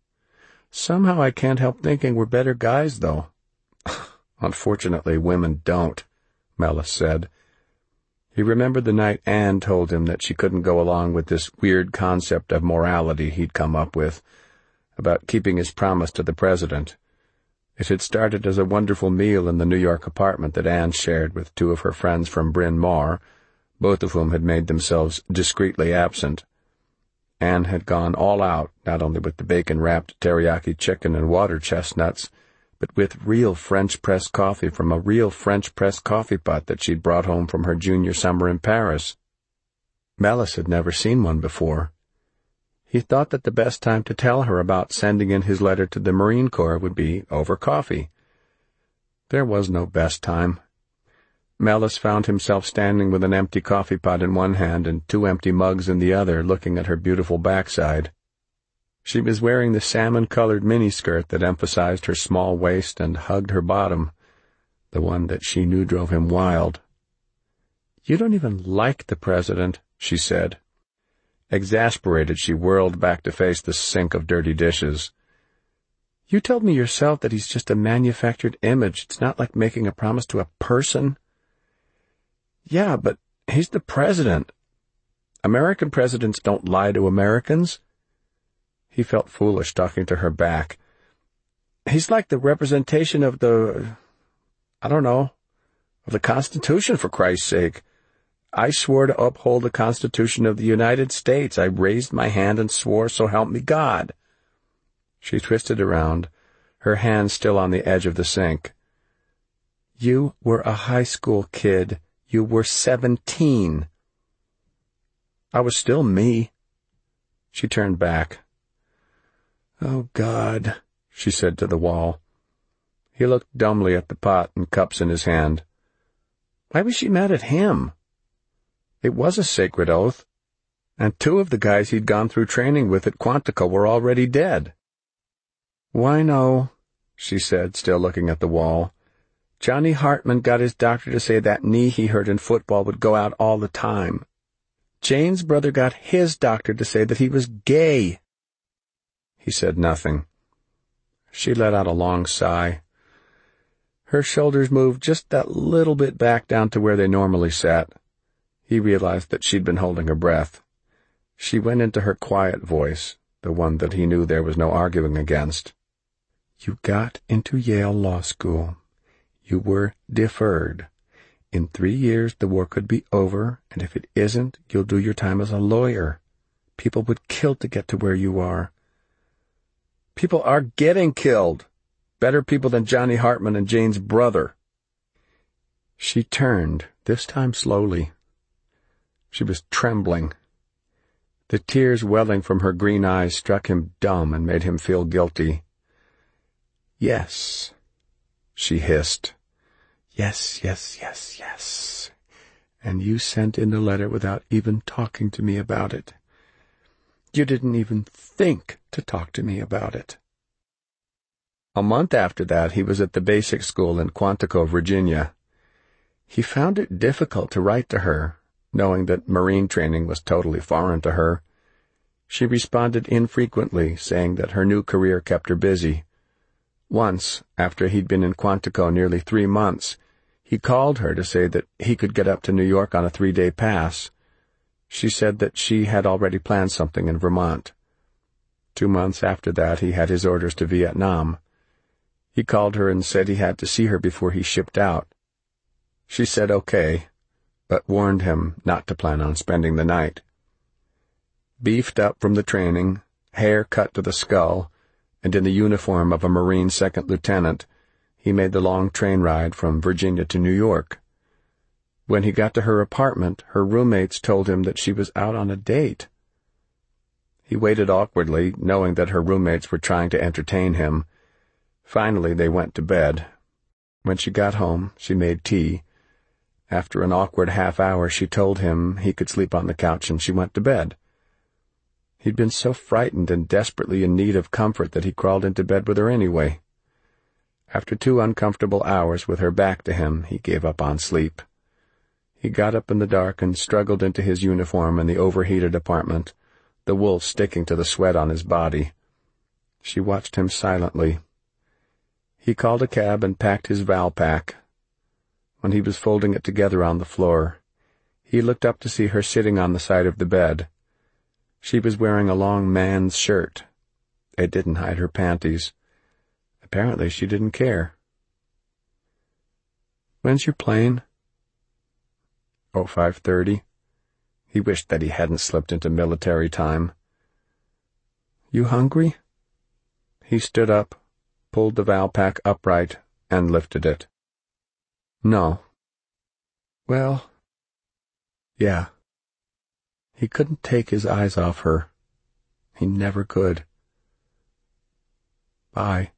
"Somehow I can't help thinking we're better guys, though." "Unfortunately, women don't," Mellis said. He remembered the night Anne told him that she couldn't go along with this weird concept of morality he'd come up with, about keeping his promise to the president. It had started as a wonderful meal in the New York apartment that Anne shared with two of her friends from Bryn Mawr, both of whom had made themselves discreetly absent. Anne had gone all out, not only with the bacon-wrapped teriyaki chicken and water chestnuts, but with real French-press coffee from a real French-press coffee pot that she'd brought home from her junior summer in Paris. Mellis had never seen one before. He thought that the best time to tell her about sending in his letter to the Marine Corps would be over coffee. There was no best time. Mellis found himself standing with an empty coffee pot in one hand and two empty mugs in the other, looking at her beautiful backside. She was wearing the salmon-colored miniskirt that emphasized her small waist and hugged her bottom, the one that she knew drove him wild. "You don't even like the president," she said. Exasperated, she whirled back to face the sink of dirty dishes. You told me yourself that he's just a manufactured image. It's not like making a promise to a person. Yeah, but he's the president. American presidents don't lie to Americans. He felt foolish talking to her back. He's like the representation of the, I don't know, of the Constitution, for Christ's sake. I swore to uphold the Constitution of the United States. I raised my hand and swore, so help me God. She twisted around, her hand still on the edge of the sink. You were a high school kid. You were seventeen. I was still me. She turned back. Oh, God, she said to the wall. He looked dumbly at the pot and cups in his hand. Why was she mad at him? It was a sacred oath, and two of the guys he'd gone through training with at Quantico were already dead. Why, no, she said, still looking at the wall. Johnny Hartman got his doctor to say that knee he hurt in football would go out all the time. Jane's brother got his doctor to say that he was gay. He said nothing. She let out a long sigh. Her shoulders moved just that little bit back down to where they normally sat. He realized that she'd been holding her breath. She went into her quiet voice, the one that he knew there was no arguing against. You got into Yale Law School. You were deferred. In three years the war could be over, and if it isn't, you'll do your time as a lawyer. People would kill to get to where you are. People are getting killed. Better people than Johnny Hartman and Jane's brother. She turned, this time slowly. She was trembling. The tears welling from her green eyes struck him dumb and made him feel guilty. Yes, she hissed. Yes, yes, yes, yes. And you sent in the letter without even talking to me about it. You didn't even think to talk to me about it. A month after that, he was at the basic school in Quantico, Virginia. He found it difficult to write to her, knowing that Marine training was totally foreign to her. She responded infrequently, saying that her new career kept her busy. Once, after he'd been in Quantico nearly three months, he called her to say that he could get up to New York on a three-day pass. She said that she had already planned something in Vermont. Two months after that, he had his orders to Vietnam. He called her and said he had to see her before he shipped out. She said okay, but warned him not to plan on spending the night. Beefed up from the training, hair cut to the skull, and in the uniform of a Marine second lieutenant, he made the long train ride from Virginia to New York. When he got to her apartment, her roommates told him that she was out on a date. He waited awkwardly, knowing that her roommates were trying to entertain him. Finally, they went to bed. When she got home, she made tea. After an awkward half hour, she told him he could sleep on the couch, and she went to bed. He'd been so frightened and desperately in need of comfort that he crawled into bed with her anyway. After two uncomfortable hours with her back to him, he gave up on sleep. He got up in the dark and struggled into his uniform in the overheated apartment, the wool sticking to the sweat on his body. She watched him silently. He called a cab and packed his Valpak. When he was folding it together on the floor, he looked up to see her sitting on the side of the bed. She was wearing a long man's shirt. It didn't hide her panties. Apparently she didn't care. When's your plane? Oh, five thirty. He wished that he hadn't slipped into military time. You hungry? He stood up, pulled the Valpak upright, and lifted it. No. Well, yeah. He couldn't take his eyes off her. He never could. Bye.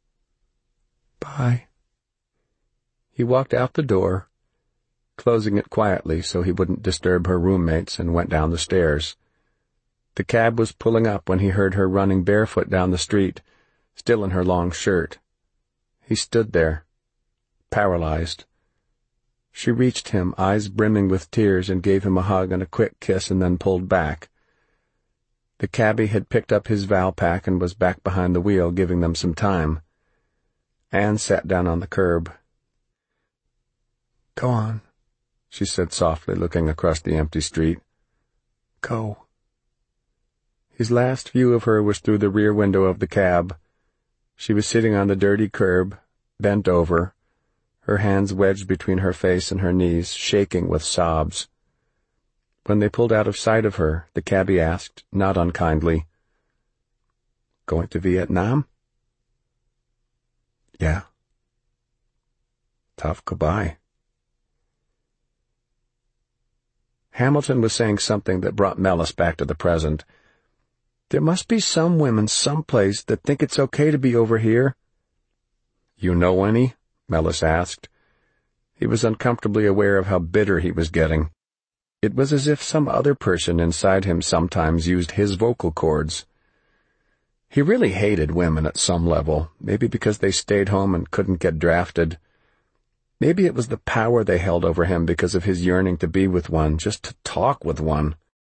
Bye. He walked out the door, closing it quietly so he wouldn't disturb her roommates, and went down the stairs. The cab was pulling up when he heard her running barefoot down the street, still in her long shirt. He stood there, paralyzed. She reached him, eyes brimming with tears, and gave him a hug and a quick kiss and then pulled back. The cabbie had picked up his Valpak and was back behind the wheel, giving them some time. Anne sat down on the curb. "Go on," she said softly, looking across the empty street. "Go." His last view of her was through the rear window of the cab. She was sitting on the dirty curb, bent over, her hands wedged between her face and her knees, shaking with sobs. When they pulled out of sight of her, the cabbie asked, not unkindly, "Going to Vietnam?" "Yeah." "Tough goodbye." Hamilton was saying something that brought Mellis back to the present. "There must be some women someplace that think it's okay to be over here." "You know any?" Mellis asked. He was uncomfortably aware of how bitter he was getting. It was as if some other person inside him sometimes used his vocal cords. He really hated women at some level, maybe because they stayed home and couldn't get drafted. Maybe it was the power they held over him because of his yearning to be with one, just to talk with one.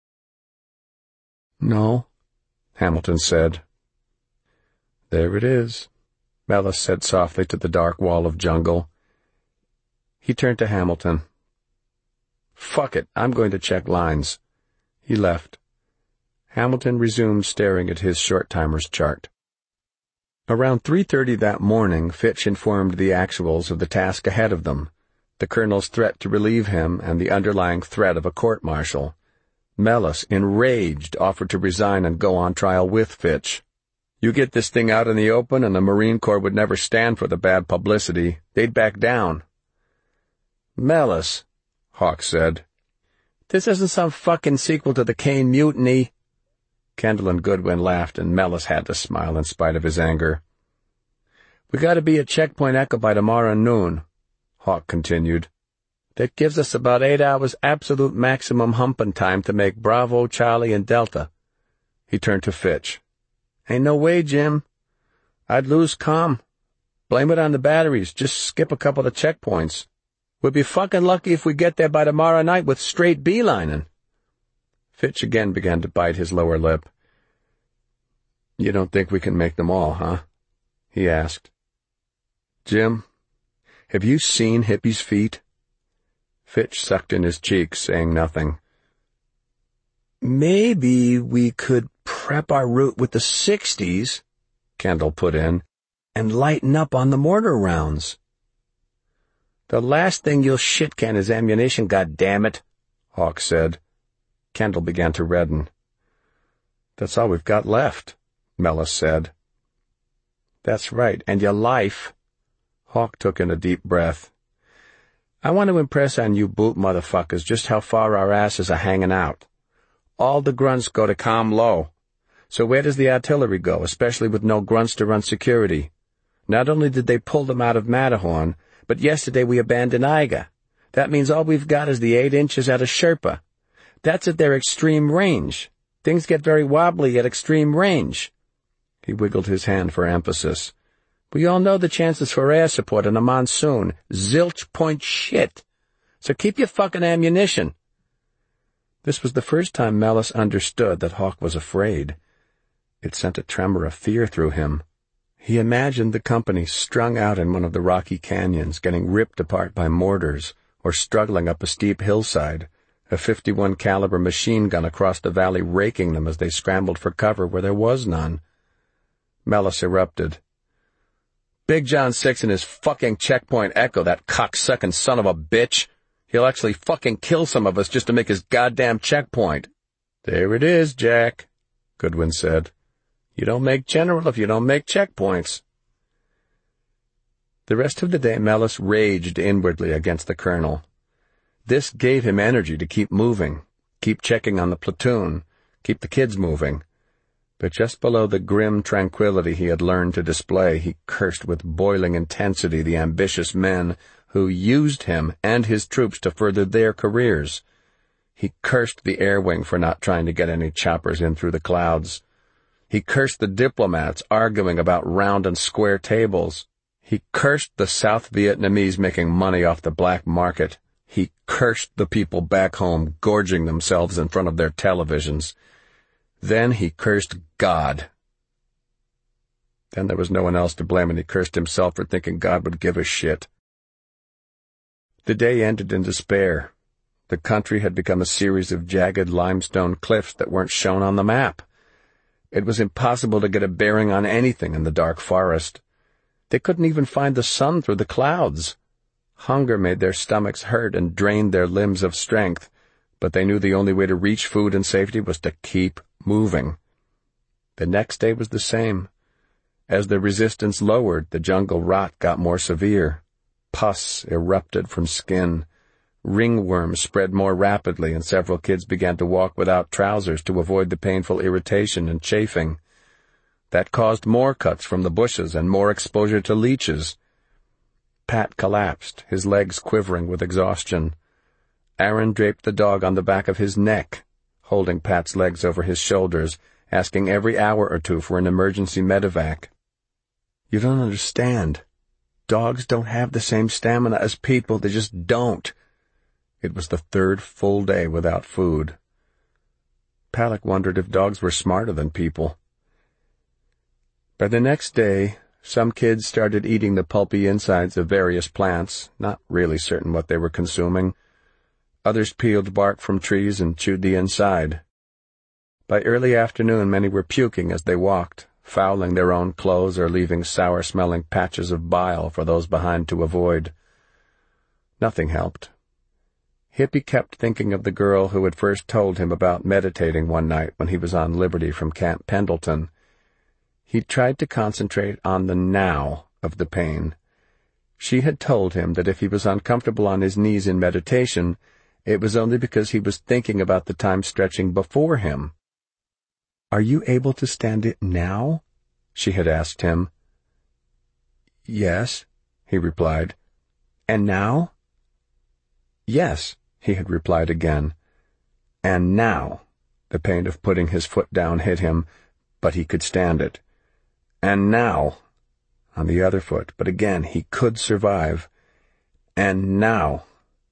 "No," Hamilton said. "There it is," Mellis said softly to the dark wall of jungle. He turned to Hamilton. "Fuck it, I'm going to check lines." He left. Hamilton resumed staring at his short-timers chart. Around three thirty that morning, Fitch informed the actuals of the task ahead of them, the colonel's threat to relieve him and the underlying threat of a court-martial. Mellis, enraged, offered to resign and go on trial with Fitch. "You get this thing out in the open and the Marine Corps would never stand for the bad publicity. They'd back down." "Mellis," Hawk said, "this isn't some fucking sequel to the Caine Mutiny." Kendall and Goodwin laughed, and Mellis had to smile in spite of his anger. "We gotta be at Checkpoint Echo by tomorrow noon," Hawk continued. "That gives us about eight hours absolute maximum humping time to make Bravo, Charlie, and Delta." He turned to Fitch. "Ain't no way, Jim. I'd lose comm. Blame it on the batteries. Just skip a couple of checkpoints. We'll be fucking lucky if we get there by tomorrow night with straight beelining." Fitch again began to bite his lower lip. "You don't think we can make them all, huh?" he asked. "Jim, have you seen Hippie's feet?" Fitch sucked in his cheeks, saying nothing. "Maybe we could prep our route with the sixties, Kendall put in, "and lighten up on the mortar rounds." "The last thing you'll shit-can is ammunition, goddammit," Hawk said. Kendall began to redden. "That's all we've got left," Mellis said. "That's right, and your life." Hawk took in a deep breath. "I want to impress on you boot motherfuckers just how far our asses are hanging out. All the grunts go to calm low. So where does the artillery go, especially with no grunts to run security? Not only did they pull them out of Matterhorn, but yesterday we abandoned Eiger. That means all we've got is the eight inches out of Sherpa. That's at their extreme range. Things get very wobbly at extreme range." He wiggled his hand for emphasis. "We all know the chances for air support in a monsoon. Zilch point shit. So keep your fucking ammunition." This was the first time Mellis understood that Hawk was afraid. It sent a tremor of fear through him. He imagined the company strung out in one of the rocky canyons, getting ripped apart by mortars, or struggling up a steep hillside, a fifty-one caliber machine gun across the valley raking them as they scrambled for cover where there was none. Mellis erupted. "Big John Six and his fucking Checkpoint Echo, that cocksucking son of a bitch. He'll actually fucking kill some of us just to make his goddamn checkpoint." "There it is, Jack," Goodwin said. "You don't make general if you don't make checkpoints." The rest of the day Mellis raged inwardly against the colonel. This gave him energy to keep moving, keep checking on the platoon, keep the kids moving. But just below the grim tranquility he had learned to display, he cursed with boiling intensity the ambitious men who used him and his troops to further their careers. He cursed the air wing for not trying to get any choppers in through the clouds. He cursed the diplomats arguing about round and square tables. He cursed the South Vietnamese making money off the black market. He cursed the people back home gorging themselves in front of their televisions. Then he cursed God. Then there was no one else to blame, and he cursed himself for thinking God would give a shit. The day ended in despair. The country had become a series of jagged limestone cliffs that weren't shown on the map. It was impossible to get a bearing on anything in the dark forest. They couldn't even find the sun through the clouds. Hunger made their stomachs hurt and drained their limbs of strength, but they knew the only way to reach food and safety was to keep moving. The next day was the same. As the resistance lowered, the jungle rot got more severe. Pus erupted from skin. Ringworms spread more rapidly, and several kids began to walk without trousers to avoid the painful irritation and chafing. That caused more cuts from the bushes and more exposure to leeches. Pat collapsed, his legs quivering with exhaustion. Aaron draped the dog on the back of his neck, holding Pat's legs over his shoulders, asking every hour or two for an emergency medevac. "You don't understand. Dogs don't have the same stamina as people. They just don't." It was the third full day without food. Palik wondered if dogs were smarter than people. By the next day, some kids started eating the pulpy insides of various plants, not really certain what they were consuming. Others peeled bark from trees and chewed the inside. By early afternoon, many were puking as they walked, fouling their own clothes or leaving sour-smelling patches of bile for those behind to avoid. Nothing helped. Hippie kept thinking of the girl who had first told him about meditating one night when he was on liberty from Camp Pendleton. He tried to concentrate on the now of the pain. She had told him that if he was uncomfortable on his knees in meditation, it was only because he was thinking about the time stretching before him. "Are you able to stand it now?" she had asked him. "Yes," he replied. "And now?" "Yes," he had replied again. And now, the pain of putting his foot down hit him, but he could stand it. And now, on the other foot, but again he could survive. And now,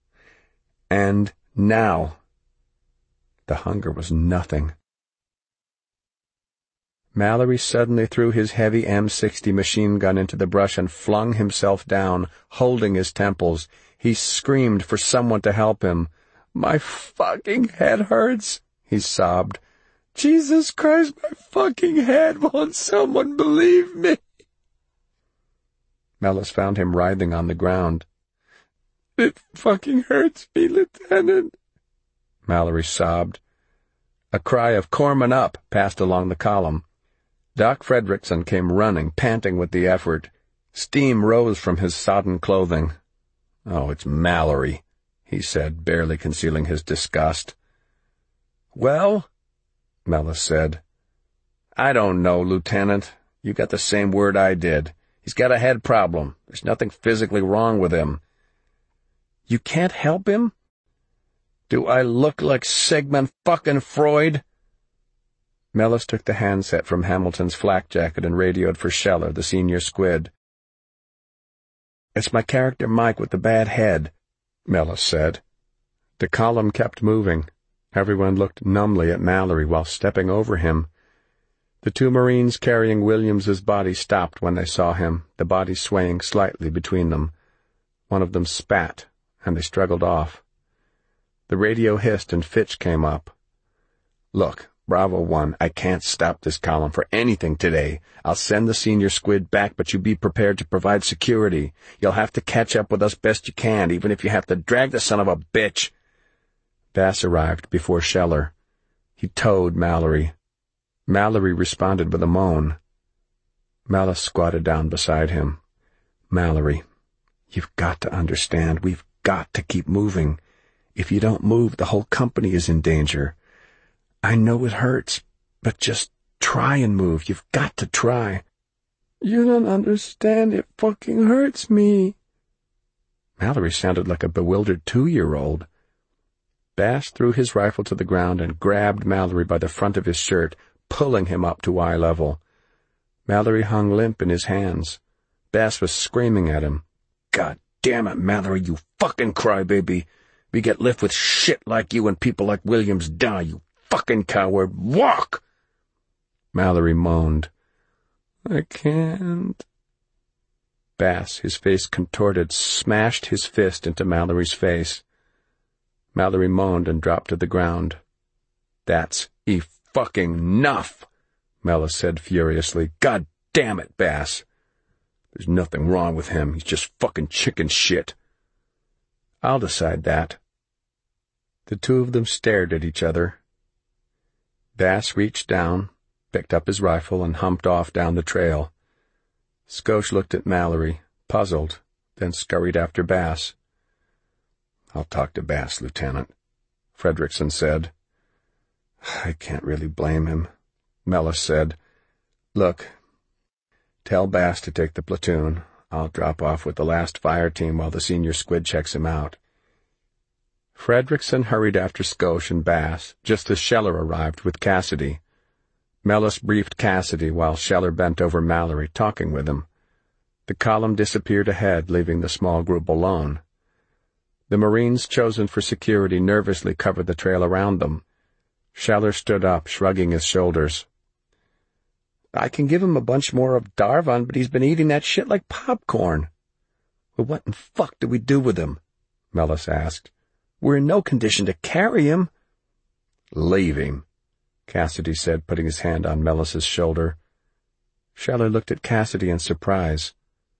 and now, the hunger was nothing. Mallory suddenly threw his heavy M sixty machine gun into the brush and flung himself down, holding his temples. He screamed for someone to help him. "My fucking head hurts," he sobbed. "Jesus Christ, my fucking head, won't someone believe me?" Mellis found him writhing on the ground. "It fucking hurts me, Lieutenant," Mallory sobbed. A cry of "Corpsman up!" passed along the column. Doc Fredrickson came running, panting with the effort. Steam rose from his sodden clothing. "Oh, it's Mallory," he said, barely concealing his disgust. "Well?" Mellis said. "I don't know, Lieutenant. You got the same word I did. He's got a head problem. There's nothing physically wrong with him." "You can't help him?" "Do I look like Sigmund fucking Freud?" Mellis took the handset from Hamilton's flak jacket and radioed for Scheller, the senior squid. "It's my character Mike with the bad head," Mellis said. The column kept moving. Everyone looked numbly at Mallory while stepping over him. The two Marines carrying Williams's body stopped when they saw him, the body swaying slightly between them. One of them spat, and they struggled off. The radio hissed and Fitch came up. "Look, Bravo one, I can't stop this column for anything today. I'll send the senior squid back, but you be prepared to provide security. You'll have to catch up with us best you can, even if you have to drag the son of a bitch." Bass arrived before Scheller. He towed Mallory. Mallory responded with a moan. Mallis squatted down beside him. "Mallory, you've got to understand. We've got to keep moving. If you don't move, the whole company is in danger. I know it hurts, but just try and move. You've got to try." "You don't understand. It fucking hurts me." Mallory sounded like a bewildered two-year-old. Bass threw his rifle to the ground and grabbed Mallory by the front of his shirt, pulling him up to eye level. Mallory hung limp in his hands. Bass was screaming at him. "God damn it, Mallory, you fucking crybaby. We get lift with shit like you and people like Williams die, you fucking coward. Walk!" Mallory moaned. "I can't." Bass, his face contorted, smashed his fist into Mallory's face. Mallory moaned and dropped to the ground. "That's e-fucking nuff," Mellis said furiously. "God damn it, Bass. There's nothing wrong with him. He's just fucking chicken shit." "I'll decide that." The two of them stared at each other. Bass reached down, picked up his rifle, and humped off down the trail. Skosh looked at Mallory, puzzled, then scurried after Bass. "I'll talk to Bass, Lieutenant," Fredrickson said. "I can't really blame him," Mellis said. "Look, tell Bass to take the platoon. I'll drop off with the last fire team while the senior squid checks him out." Fredrickson hurried after Skosh and Bass, just as Scheller arrived with Cassidy. Mellis briefed Cassidy while Scheller bent over Mallory, talking with him. The column disappeared ahead, leaving the small group alone. The Marines chosen for security nervously covered the trail around them. Scheller stood up, shrugging his shoulders. "I can give him a bunch more of Darvon, but he's been eating that shit like popcorn." "Well, what in fuck do we do with him?" Mellis asked. "We're in no condition to carry him." "Leave him," Cassidy said, putting his hand on Mellis's shoulder. Scheller looked at Cassidy in surprise.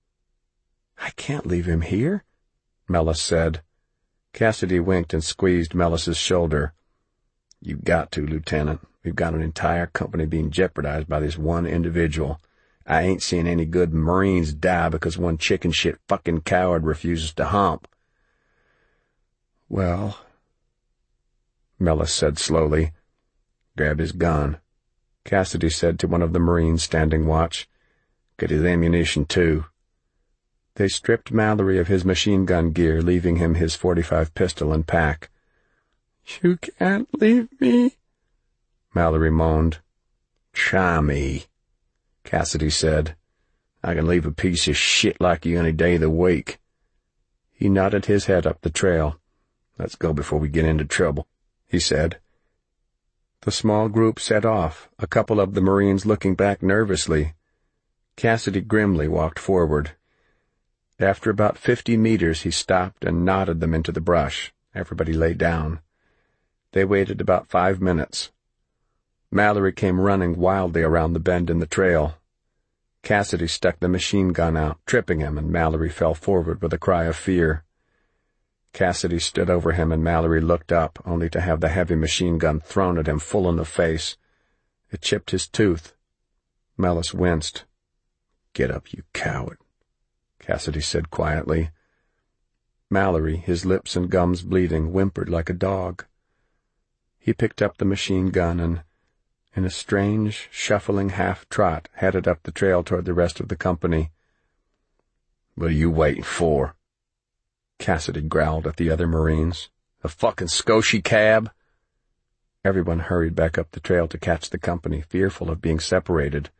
"I can't leave him here," Mellis said. Cassidy winked and squeezed Mellis's shoulder. "You've got to, Lieutenant. We've got an entire company being jeopardized by this one individual. I ain't seen any good Marines die because one chicken shit fucking coward refuses to hump." "Well," Mellis said slowly. "Grab his gun," Cassidy said to one of the Marines standing watch. "Get his ammunition, too." They stripped Mallory of his machine gun gear, leaving him his forty-five pistol and pack. "You can't leave me," Mallory moaned. "Try me," Cassidy said. "I can leave a piece of shit like you any day of the week." He nodded his head up the trail. "Let's go before we get into trouble," he said. The small group set off, a couple of the Marines looking back nervously. Cassidy grimly walked forward. After about fifty meters, he stopped and nodded them into the brush. Everybody lay down. They waited about five minutes. Mallory came running wildly around the bend in the trail. Cassidy stuck the machine gun out, tripping him, and Mallory fell forward with a cry of fear. Cassidy stood over him, and Mallory looked up, only to have the heavy machine gun thrown at him full in the face. It chipped his tooth. Mellis winced. "Get up, you coward," Cassidy said quietly. Mallory, his lips and gums bleeding, whimpered like a dog. He picked up the machine gun and, in a strange, shuffling half-trot, headed up the trail toward the rest of the company. "What are you waiting for?" Cassidy growled at the other Marines. "A fucking Skoshi cab?" Everyone hurried back up the trail to catch the company, fearful of being separated.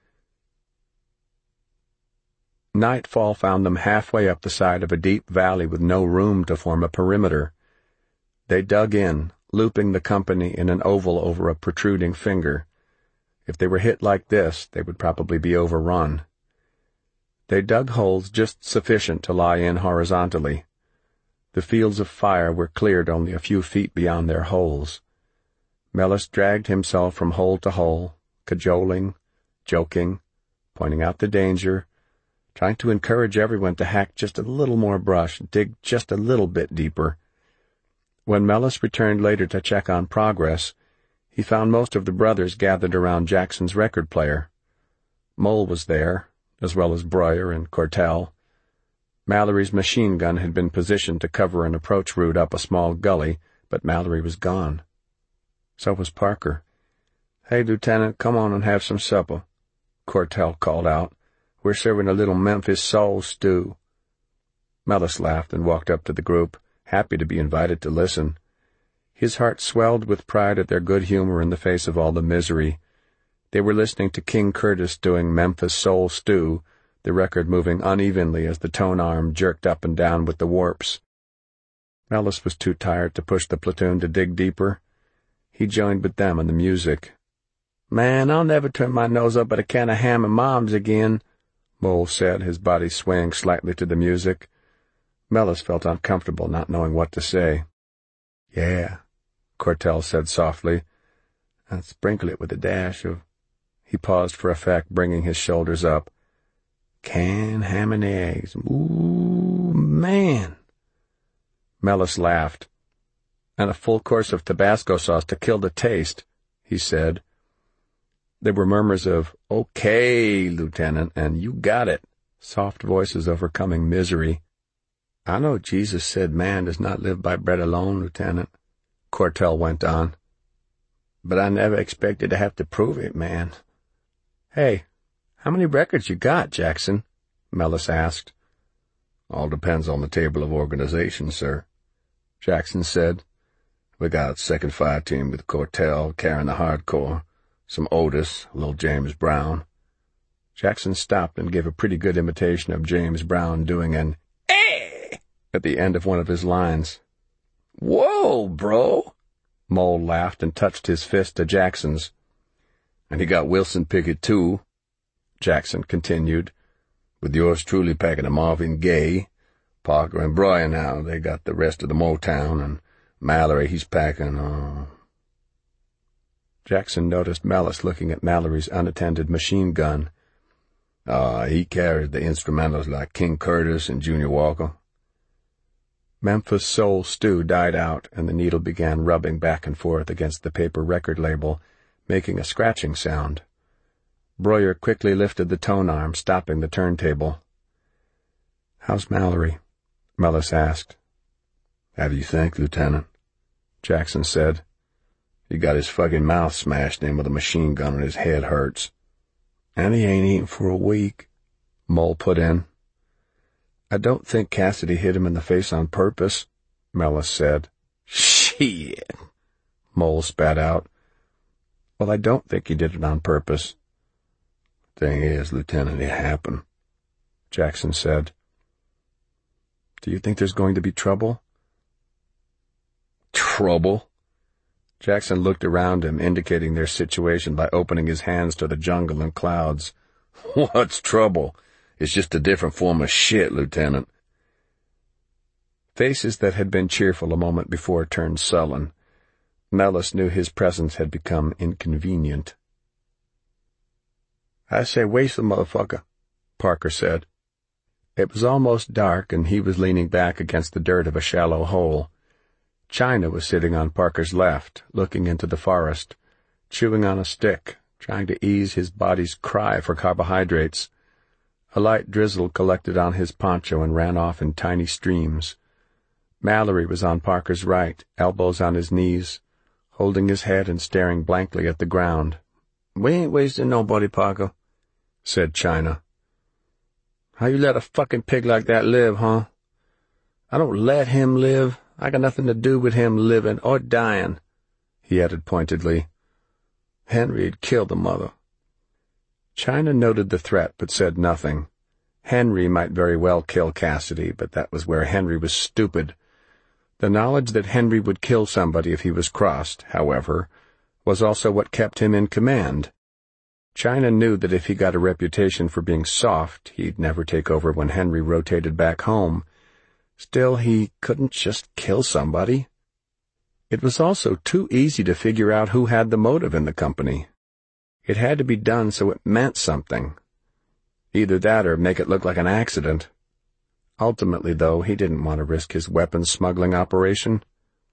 Nightfall found them halfway up the side of a deep valley with no room to form a perimeter. They dug in, looping the company in an oval over a protruding finger. If they were hit like this, they would probably be overrun. They dug holes just sufficient to lie in horizontally. The fields of fire were cleared only a few feet beyond their holes. Mellis dragged himself from hole to hole, cajoling, joking, pointing out the danger, trying to encourage everyone to hack just a little more brush, dig just a little bit deeper. When Mellis returned later to check on progress, he found most of the brothers gathered around Jackson's record player. Mole was there, as well as Breuer and Cortell. Mallory's machine gun had been positioned to cover an approach route up a small gully, but Mallory was gone. So was Parker. "Hey, Lieutenant, come on and have some supper," Cortell called out. "We're serving a little Memphis soul stew." Mellis laughed and walked up to the group, happy to be invited to listen. His heart swelled with pride at their good humor in the face of all the misery. They were listening to King Curtis doing Memphis soul stew, the record moving unevenly as the tone arm jerked up and down with the warps. Mellis was too tired to push the platoon to dig deeper. He joined with them in the music. Man, I'll never turn my nose up at a can of ham and moms again, Mole said, his body swaying slightly to the music. Mellis felt uncomfortable, not knowing what to say. Yeah, Cortell said softly, and sprinkle it with a dash of— He paused for effect, bringing his shoulders up. Canned ham and eggs. Ooh, man. Mellis laughed. And a full course of Tabasco sauce to kill the taste, he said. There were murmurs of, okay, Lieutenant, and you got it, soft voices overcoming misery. I know Jesus said man does not live by bread alone, Lieutenant, Cortell went on. But I never expected to have to prove it, man. Hey, how many records you got, Jackson? Mellis asked. All depends on the table of organization, sir, Jackson said. We got second fire team with Cortell carrying the hardcore, some Otis, a little James Brown. Jackson stopped and gave a pretty good imitation of James Brown doing an eh at the end of one of his lines. Whoa, bro! Mole laughed and touched his fist to Jackson's. And he got Wilson Pickett, too, Jackson continued, with yours truly packing a Marvin Gaye. Parker and Brian now, they got the rest of the Motown, and Mallory, he's packing, uh... Jackson noticed Mellis looking at Mallory's unattended machine gun. Ah, uh, he carries the instrumentals like King Curtis and Junior Walker. Memphis Soul Stew died out, and the needle began rubbing back and forth against the paper record label, making a scratching sound. Breuer quickly lifted the tone arm, stopping the turntable. How's Mallory? Mellis asked. How do you think, Lieutenant? Jackson said. He got his fucking mouth smashed in with a machine gun and his head hurts. And he ain't eaten for a week, Mole put in. I don't think Cassidy hit him in the face on purpose, Mellis said. Shit, Mole spat out. Well, I don't think he did it on purpose. Thing is, Lieutenant, it happened, Jackson said. Do you think there's going to be trouble? Trouble? Jackson looked around him, indicating their situation by opening his hands to the jungle and clouds. What's trouble? It's just a different form of shit, Lieutenant. Faces that had been cheerful a moment before turned sullen. Mellis knew his presence had become inconvenient. I say waste the motherfucker, Parker said. It was almost dark, and he was leaning back against the dirt of a shallow hole. China was sitting on Parker's left, looking into the forest, chewing on a stick, trying to ease his body's cry for carbohydrates. A light drizzle collected on his poncho and ran off in tiny streams. Mallory was on Parker's right, elbows on his knees, holding his head and staring blankly at the ground. We ain't wasting nobody, Parker, said China. How you let a fucking pig like that live, huh? I don't let him live. I got nothing to do with him living or dying, he added pointedly. Henry'd kill the mother. China noted the threat but said nothing. Henry might very well kill Cassidy, but that was where Henry was stupid. The knowledge that Henry would kill somebody if he was crossed, however, was also what kept him in command. China knew that if he got a reputation for being soft, he'd never take over when Henry rotated back home. Still, he couldn't just kill somebody. It was also too easy to figure out who had the motive in the company. It had to be done so it meant something. Either that or make it look like an accident. Ultimately, though, he didn't want to risk his weapons smuggling operation.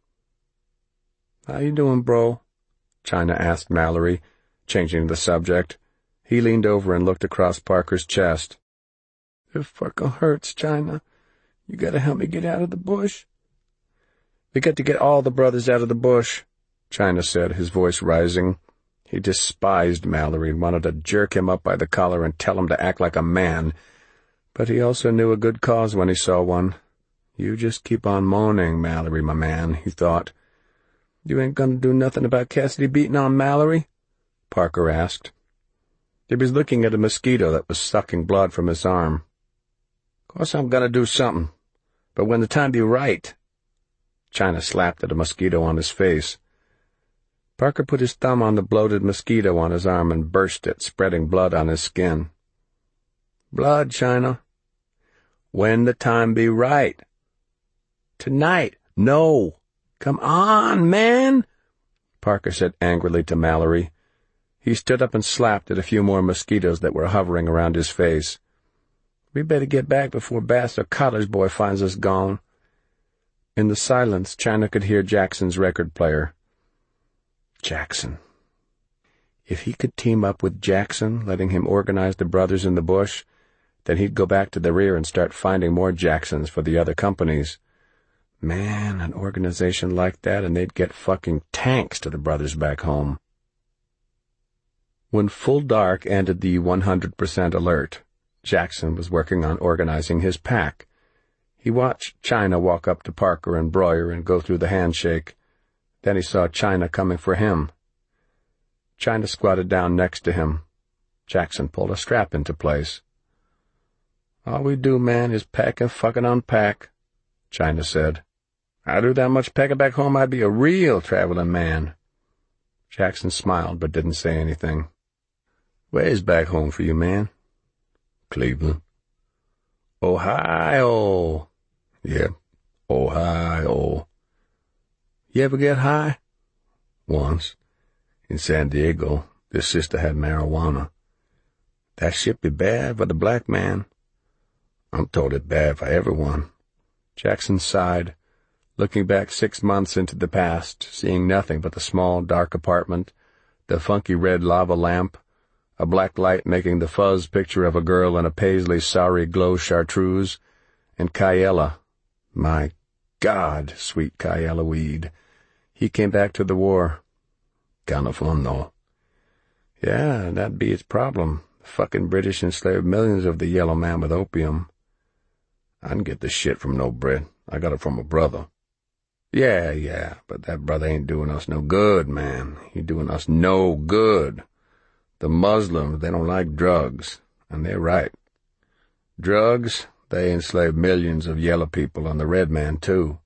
How you doing, bro? China asked Mallory, changing the subject. He leaned over and looked across Parker's chest. It fucking hurts, China. You gotta help me get out of the bush. We got to get all the brothers out of the bush, China said, his voice rising. He despised Mallory and wanted to jerk him up by the collar and tell him to act like a man. But he also knew a good cause when he saw one. You just keep on moaning, Mallory, my man, he thought. You ain't gonna do nothing about Cassidy beating on Mallory? Parker asked. He was looking at a mosquito that was sucking blood from his arm. Course I'm gonna do something. But when the time be right. China slapped at a mosquito on his face. Parker put his thumb on the bloated mosquito on his arm and burst it, spreading blood on his skin. Blood, China. When the time be right. Tonight. No. Come on, man, Parker said angrily to Mallory. He stood up and slapped at a few more mosquitoes that were hovering around his face. We better get back before Bass or college boy finds us gone. In the silence, China could hear Jackson's record player. Jackson. If he could team up with Jackson, letting him organize the brothers in the bush, then he'd go back to the rear and start finding more Jacksons for the other companies. Man, an organization like that, and they'd get fucking tanks to the brothers back home. When full dark ended the one hundred percent alert, Jackson was working on organizing his pack. He watched China walk up to Parker and Breuer and go through the handshake. Then he saw China coming for him. China squatted down next to him. Jackson pulled a strap into place. All we do, man, is pack and fucking unpack, China said. I do that much packing back home, I'd be a real traveling man. Jackson smiled but didn't say anything. Where's back home for you, man? Cleveland. Ohio. Yeah, Ohio. You ever get high? Once. In San Diego, this sister had marijuana. That shit be bad for the black man. I'm told it bad for everyone. Jackson sighed, looking back six months into the past, seeing nothing but the small, dark apartment, the funky red lava lamp, a black light making the fuzz picture of a girl in a paisley sari glow chartreuse, and Kiella. My God, sweet Kiella weed. He came back to the war. Kinda fun, though. Yeah, that'd be its problem. The fucking British enslaved millions of the yellow man with opium. I didn't get the shit from no Brit. I got it from a brother. Yeah, yeah, but that brother ain't doing us no good, man. He doing us no good. The Muslims, they don't like drugs, and they're right. Drugs, they enslave millions of yellow people, and the red man, too.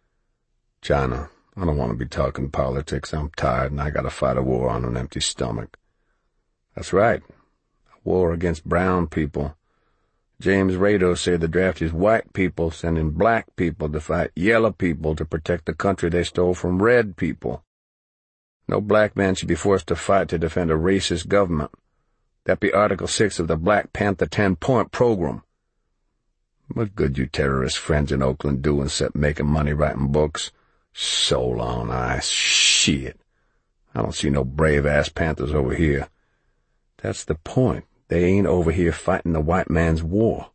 China, I don't want to be talking politics. I'm tired, and I gotta fight a war on an empty stomach. That's right. A war against brown people. James Rado said the draft is white people sending black people to fight yellow people to protect the country they stole from red people. No black man should be forced to fight to defend a racist government. That be Article six of the Black Panther ten-point program. What good you terrorist friends in Oakland do except making money writing books? Soul on ice. Shit. I don't see no brave-ass Panthers over here. That's the point. They ain't over here fighting the white man's war.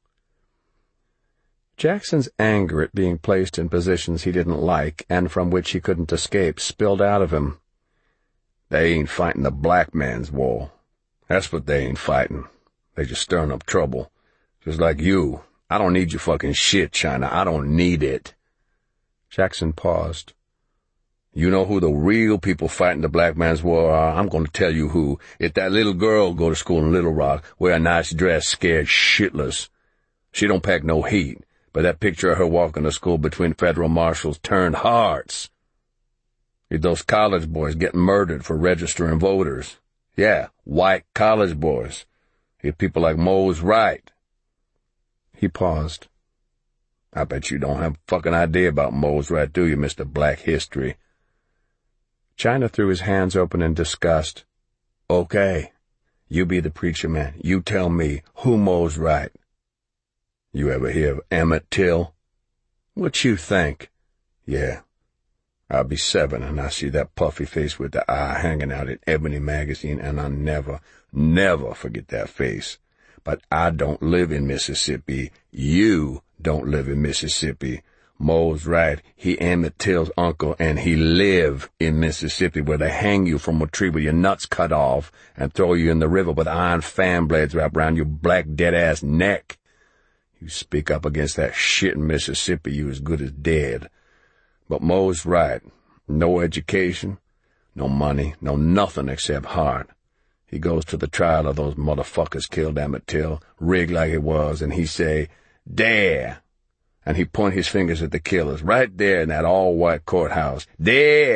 Jackson's anger at being placed in positions he didn't like and from which he couldn't escape spilled out of him. They ain't fighting the black man's war. That's what they ain't fighting. They just stirring up trouble. Just like you. I don't need your fucking shit, China. I don't need it. Jackson paused. You know who the real people fighting the black man's war are? I'm going to tell you who. If that little girl go to school in Little Rock, wear a nice dress, scared shitless. She don't pack no heat, but that picture of her walking to school between federal marshals turned hearts. If those college boys getting murdered for registering voters. Yeah, white college boys. If people like Mose Wright. He paused. I bet you don't have a fucking idea about Mose Wright, do you, Mister Black History? China threw his hands open in disgust. Okay, you be the preacher man. You tell me, who Mose Wright? You ever hear of Emmett Till? What you think? Yeah, I'll be seven and I see that puffy face with the eye hanging out in Ebony magazine, and I'll never, never forget that face. But I don't live in Mississippi. You don't live in Mississippi. Mose Wright, he Emmett Till's uncle, and he live in Mississippi, where they hang you from a tree with your nuts cut off and throw you in the river with iron fan blades wrapped around your black dead-ass neck. You speak up against that shit in Mississippi, you as good as dead. But Mose Wright, no education, no money, no nothing except heart. He goes to the trial of those motherfuckers killed Emmett Till, rigged like it was, and he say, "There!" And he point his fingers at the killers, right there in that all-white courthouse. "There!"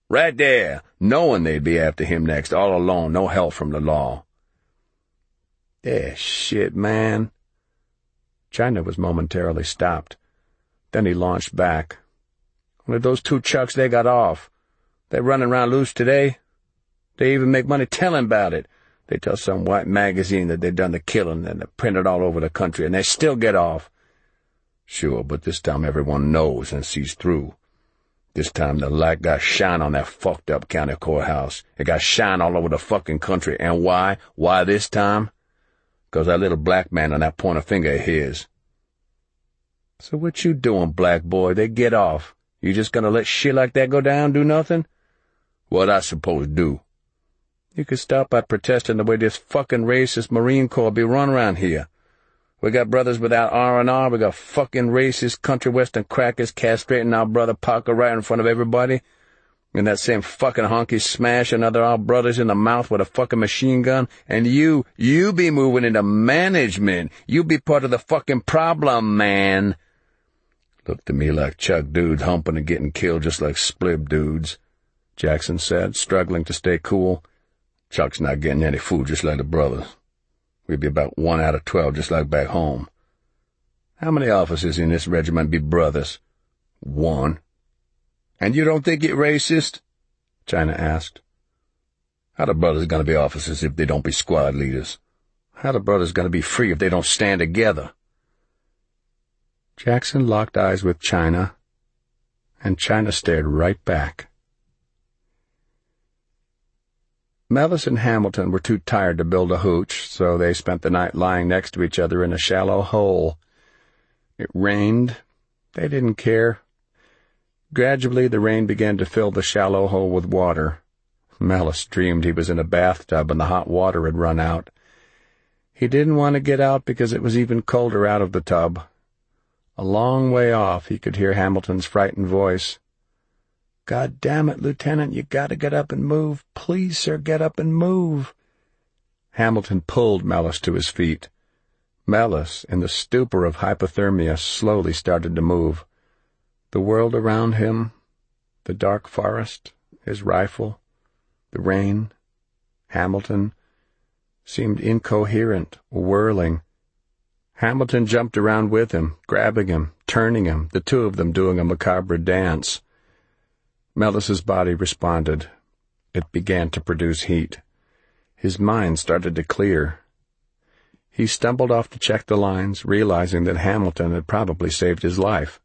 Right there, knowing they'd be after him next, all alone, no help from the law. Yeah, shit, man. China was momentarily stopped. Then he launched back. Only those two chucks, they got off. They're running around loose today. They even make money telling about it. They tell some white magazine that they done the killing, and they print it all over the country, and they still get off. Sure, but this time everyone knows and sees through. This time the light got shine on that fucked-up county courthouse. It got shine all over the fucking country. And why? Why this time? 'Cause that little black man on that pointer finger of his. So what you doing, black boy? They get off. You just gonna let shit like that go down, do nothing? What I suppose do? You could start by protesting the way this fucking racist Marine Corps be run around here. We got brothers without R and R, we got fucking racist country western crackers castrating our brother Parker right in front of everybody, and that same fucking honky smash another our brothers in the mouth with a fucking machine gun, and you, you be moving into management. You be part of the fucking problem, man. Looked to me like Chuck dudes humping and getting killed just like Splib dudes, Jackson said, struggling to stay cool. Chuck's not getting any food just like the brothers. We'd be about one out of twelve just like back home. How many officers in this regiment be brothers? One. And you don't think it racist? China asked. How the brothers gonna be officers if they don't be squad leaders? How the brothers gonna be free if they don't stand together? Jackson locked eyes with China, and China stared right back. Mellis and Hamilton were too tired to build a hooch, so they spent the night lying next to each other in a shallow hole. It rained. They didn't care. Gradually, the rain began to fill the shallow hole with water. Mellis dreamed he was in a bathtub and the hot water had run out. He didn't want to get out because it was even colder out of the tub. A long way off, he could hear Hamilton's frightened voice. God damn it, Lieutenant, you gotta get up and move. Please, sir, get up and move. Hamilton pulled Mellis to his feet. Mellis, in the stupor of hypothermia, slowly started to move. The world around him, the dark forest, his rifle, the rain, Hamilton, seemed incoherent, whirling. Hamilton jumped around with him, grabbing him, turning him, the two of them doing a macabre dance. Mellis's body responded. It began to produce heat. His mind started to clear. He stumbled off to check the lines, realizing that Hamilton had probably saved his life.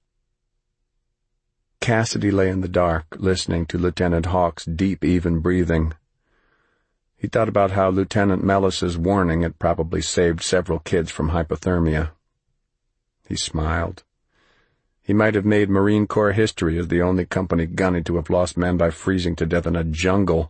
Cassidy lay in the dark, listening to Lieutenant Hawk's deep, even breathing. He thought about how Lieutenant Mellis's warning had probably saved several kids from hypothermia. He smiled. He might have made Marine Corps history as the only company gunny to have lost men by freezing to death in a jungle.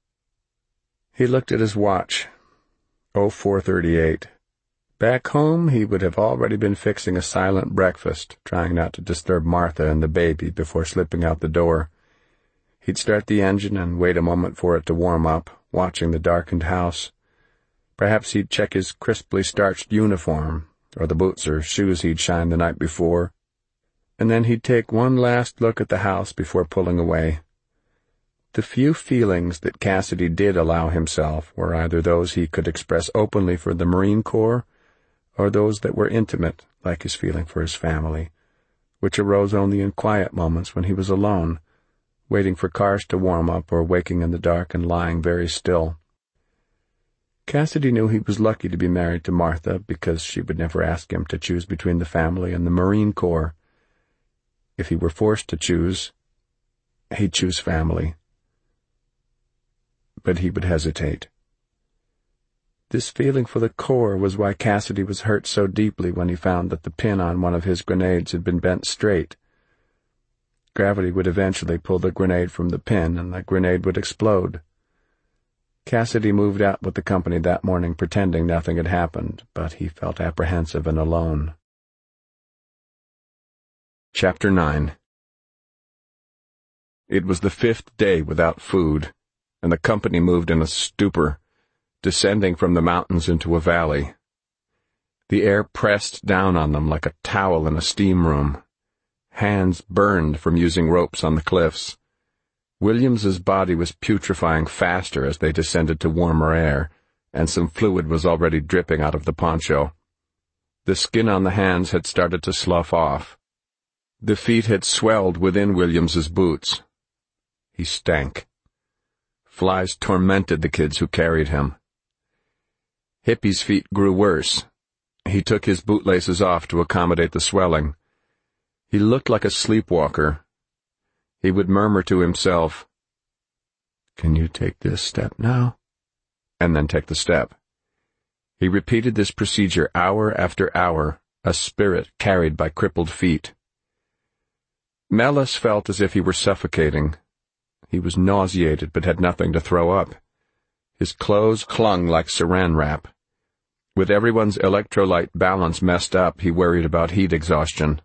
He looked at his watch. oh four thirty-eight. Back home, he would have already been fixing a silent breakfast, trying not to disturb Martha and the baby before slipping out the door. He'd start the engine and wait a moment for it to warm up, watching the darkened house. Perhaps he'd check his crisply starched uniform, or the boots or shoes he'd shined the night before. And then he'd take one last look at the house before pulling away. The few feelings that Cassidy did allow himself were either those he could express openly for the Marine Corps, or those that were intimate, like his feeling for his family, which arose only in quiet moments when he was alone, waiting for cars to warm up or waking in the dark and lying very still. Cassidy knew he was lucky to be married to Martha because she would never ask him to choose between the family and the Marine Corps. If he were forced to choose, he'd choose family. But he would hesitate. This feeling for the Corps was why Cassidy was hurt so deeply when he found that the pin on one of his grenades had been bent straight. Gravity would eventually pull the grenade from the pin, and the grenade would explode. Cassidy moved out with the company that morning pretending nothing had happened, but he felt apprehensive and alone. Chapter nine. It was the fifth day without food, and the company moved in a stupor, descending from the mountains into a valley. The air pressed down on them like a towel in a steam room. Hands burned from using ropes on the cliffs. Williams's body was putrefying faster as they descended to warmer air, and some fluid was already dripping out of the poncho. The skin on the hands had started to slough off. The feet had swelled within Williams's boots. He stank. Flies tormented the kids who carried him. Hippie's feet grew worse. He took his bootlaces off to accommodate the swelling. He looked like a sleepwalker. He would murmur to himself, "Can you take this step now?" and then take the step. He repeated this procedure hour after hour, a spirit carried by crippled feet. Mellus felt as if he were suffocating. He was nauseated but had nothing to throw up. His clothes clung like saran wrap. With everyone's electrolyte balance messed up, he worried about heat exhaustion.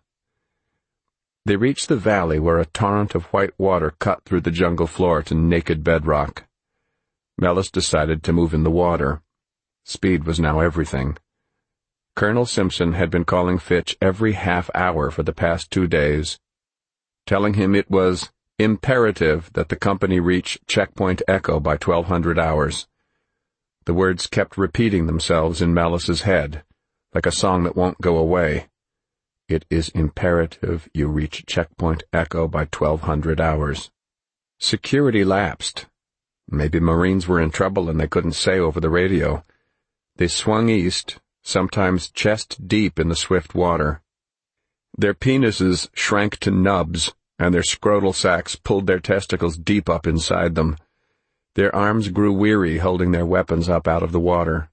They reached the valley where a torrent of white water cut through the jungle floor to naked bedrock. Mellus decided to move in the water. Speed was now everything. Colonel Simpson had been calling Fitch every half hour for the past two days, telling him it was imperative that the company reach Checkpoint Echo by twelve hundred hours. The words kept repeating themselves in Mellus's head, like a song that won't go away. It is imperative you reach Checkpoint Echo by twelve hundred hours. Security lapsed. Maybe Marines were in trouble and they couldn't say over the radio. They swung east, sometimes chest deep in the swift water. Their penises shrank to nubs, and their scrotal sacs pulled their testicles deep up inside them. Their arms grew weary holding their weapons up out of the water.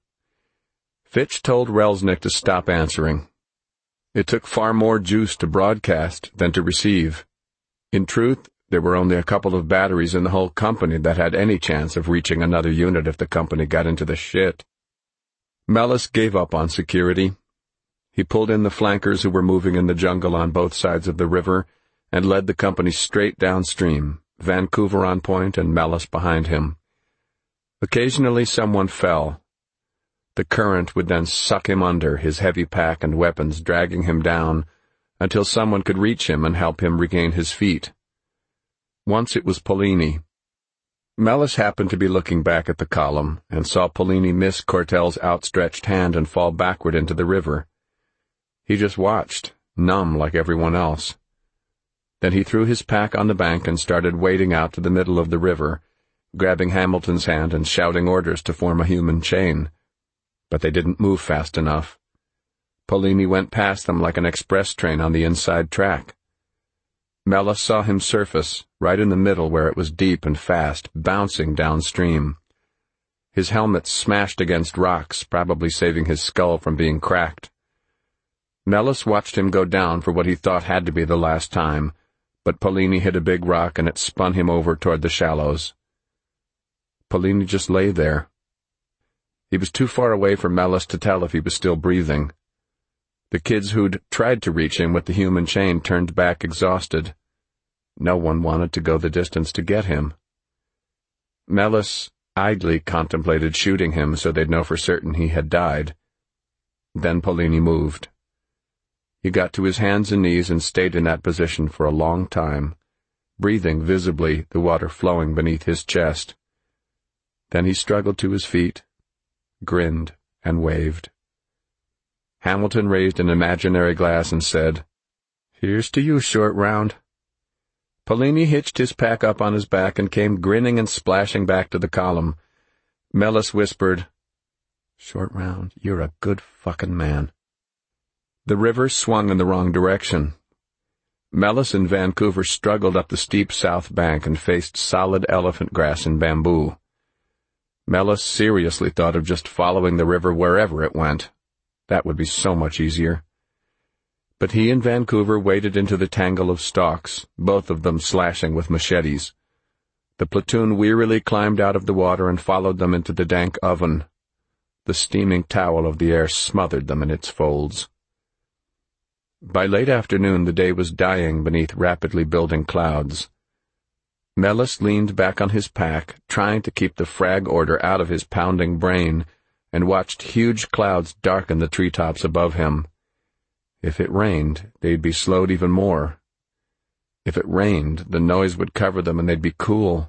Fitch told Relznick to stop answering. It took far more juice to broadcast than to receive. In truth, there were only a couple of batteries in the whole company that had any chance of reaching another unit if the company got into the shit. Mellus gave up on security. He pulled in the flankers who were moving in the jungle on both sides of the river and led the company straight downstream, Vancouver on point and Mellus behind him. Occasionally someone fell. The current would then suck him under, his heavy pack and weapons dragging him down, until someone could reach him and help him regain his feet. Once it was Polini. Mellus happened to be looking back at the column, and saw Polini miss Cortell's outstretched hand and fall backward into the river. He just watched, numb like everyone else. Then he threw his pack on the bank and started wading out to the middle of the river, grabbing Hamilton's hand and shouting orders to form a human chain. But they didn't move fast enough. Polini went past them like an express train on the inside track. Mellus saw him surface, right in the middle where it was deep and fast, bouncing downstream. His helmet smashed against rocks, probably saving his skull from being cracked. Mellus watched him go down for what he thought had to be the last time, but Polini hit a big rock and it spun him over toward the shallows. Polini just lay there. He was too far away for Mellus to tell if he was still breathing. The kids who'd tried to reach him with the human chain turned back exhausted. No one wanted to go the distance to get him. Mellus idly contemplated shooting him so they'd know for certain he had died. Then Polini moved. He got to his hands and knees and stayed in that position for a long time, breathing visibly, the water flowing beneath his chest. Then he struggled to his feet, grinned, and waved. Hamilton raised an imaginary glass and said, "Here's to you, Short Round." Polini hitched his pack up on his back and came grinning and splashing back to the column. Mellus whispered, "Short Round, you're a good fucking man." The river swung in the wrong direction. Mellus and Vancouver struggled up the steep south bank and faced solid elephant grass and bamboo. Mellus seriously thought of just following the river wherever it went. That would be so much easier. But he and Vancouver waded into the tangle of stalks, both of them slashing with machetes. The platoon wearily climbed out of the water and followed them into the dank oven. The steaming towel of the air smothered them in its folds. By late afternoon the day was dying beneath rapidly building clouds. Mellus leaned back on his pack, trying to keep the frag order out of his pounding brain, and watched huge clouds darken the treetops above him. If it rained, they'd be slowed even more. If it rained, the noise would cover them and they'd be cool.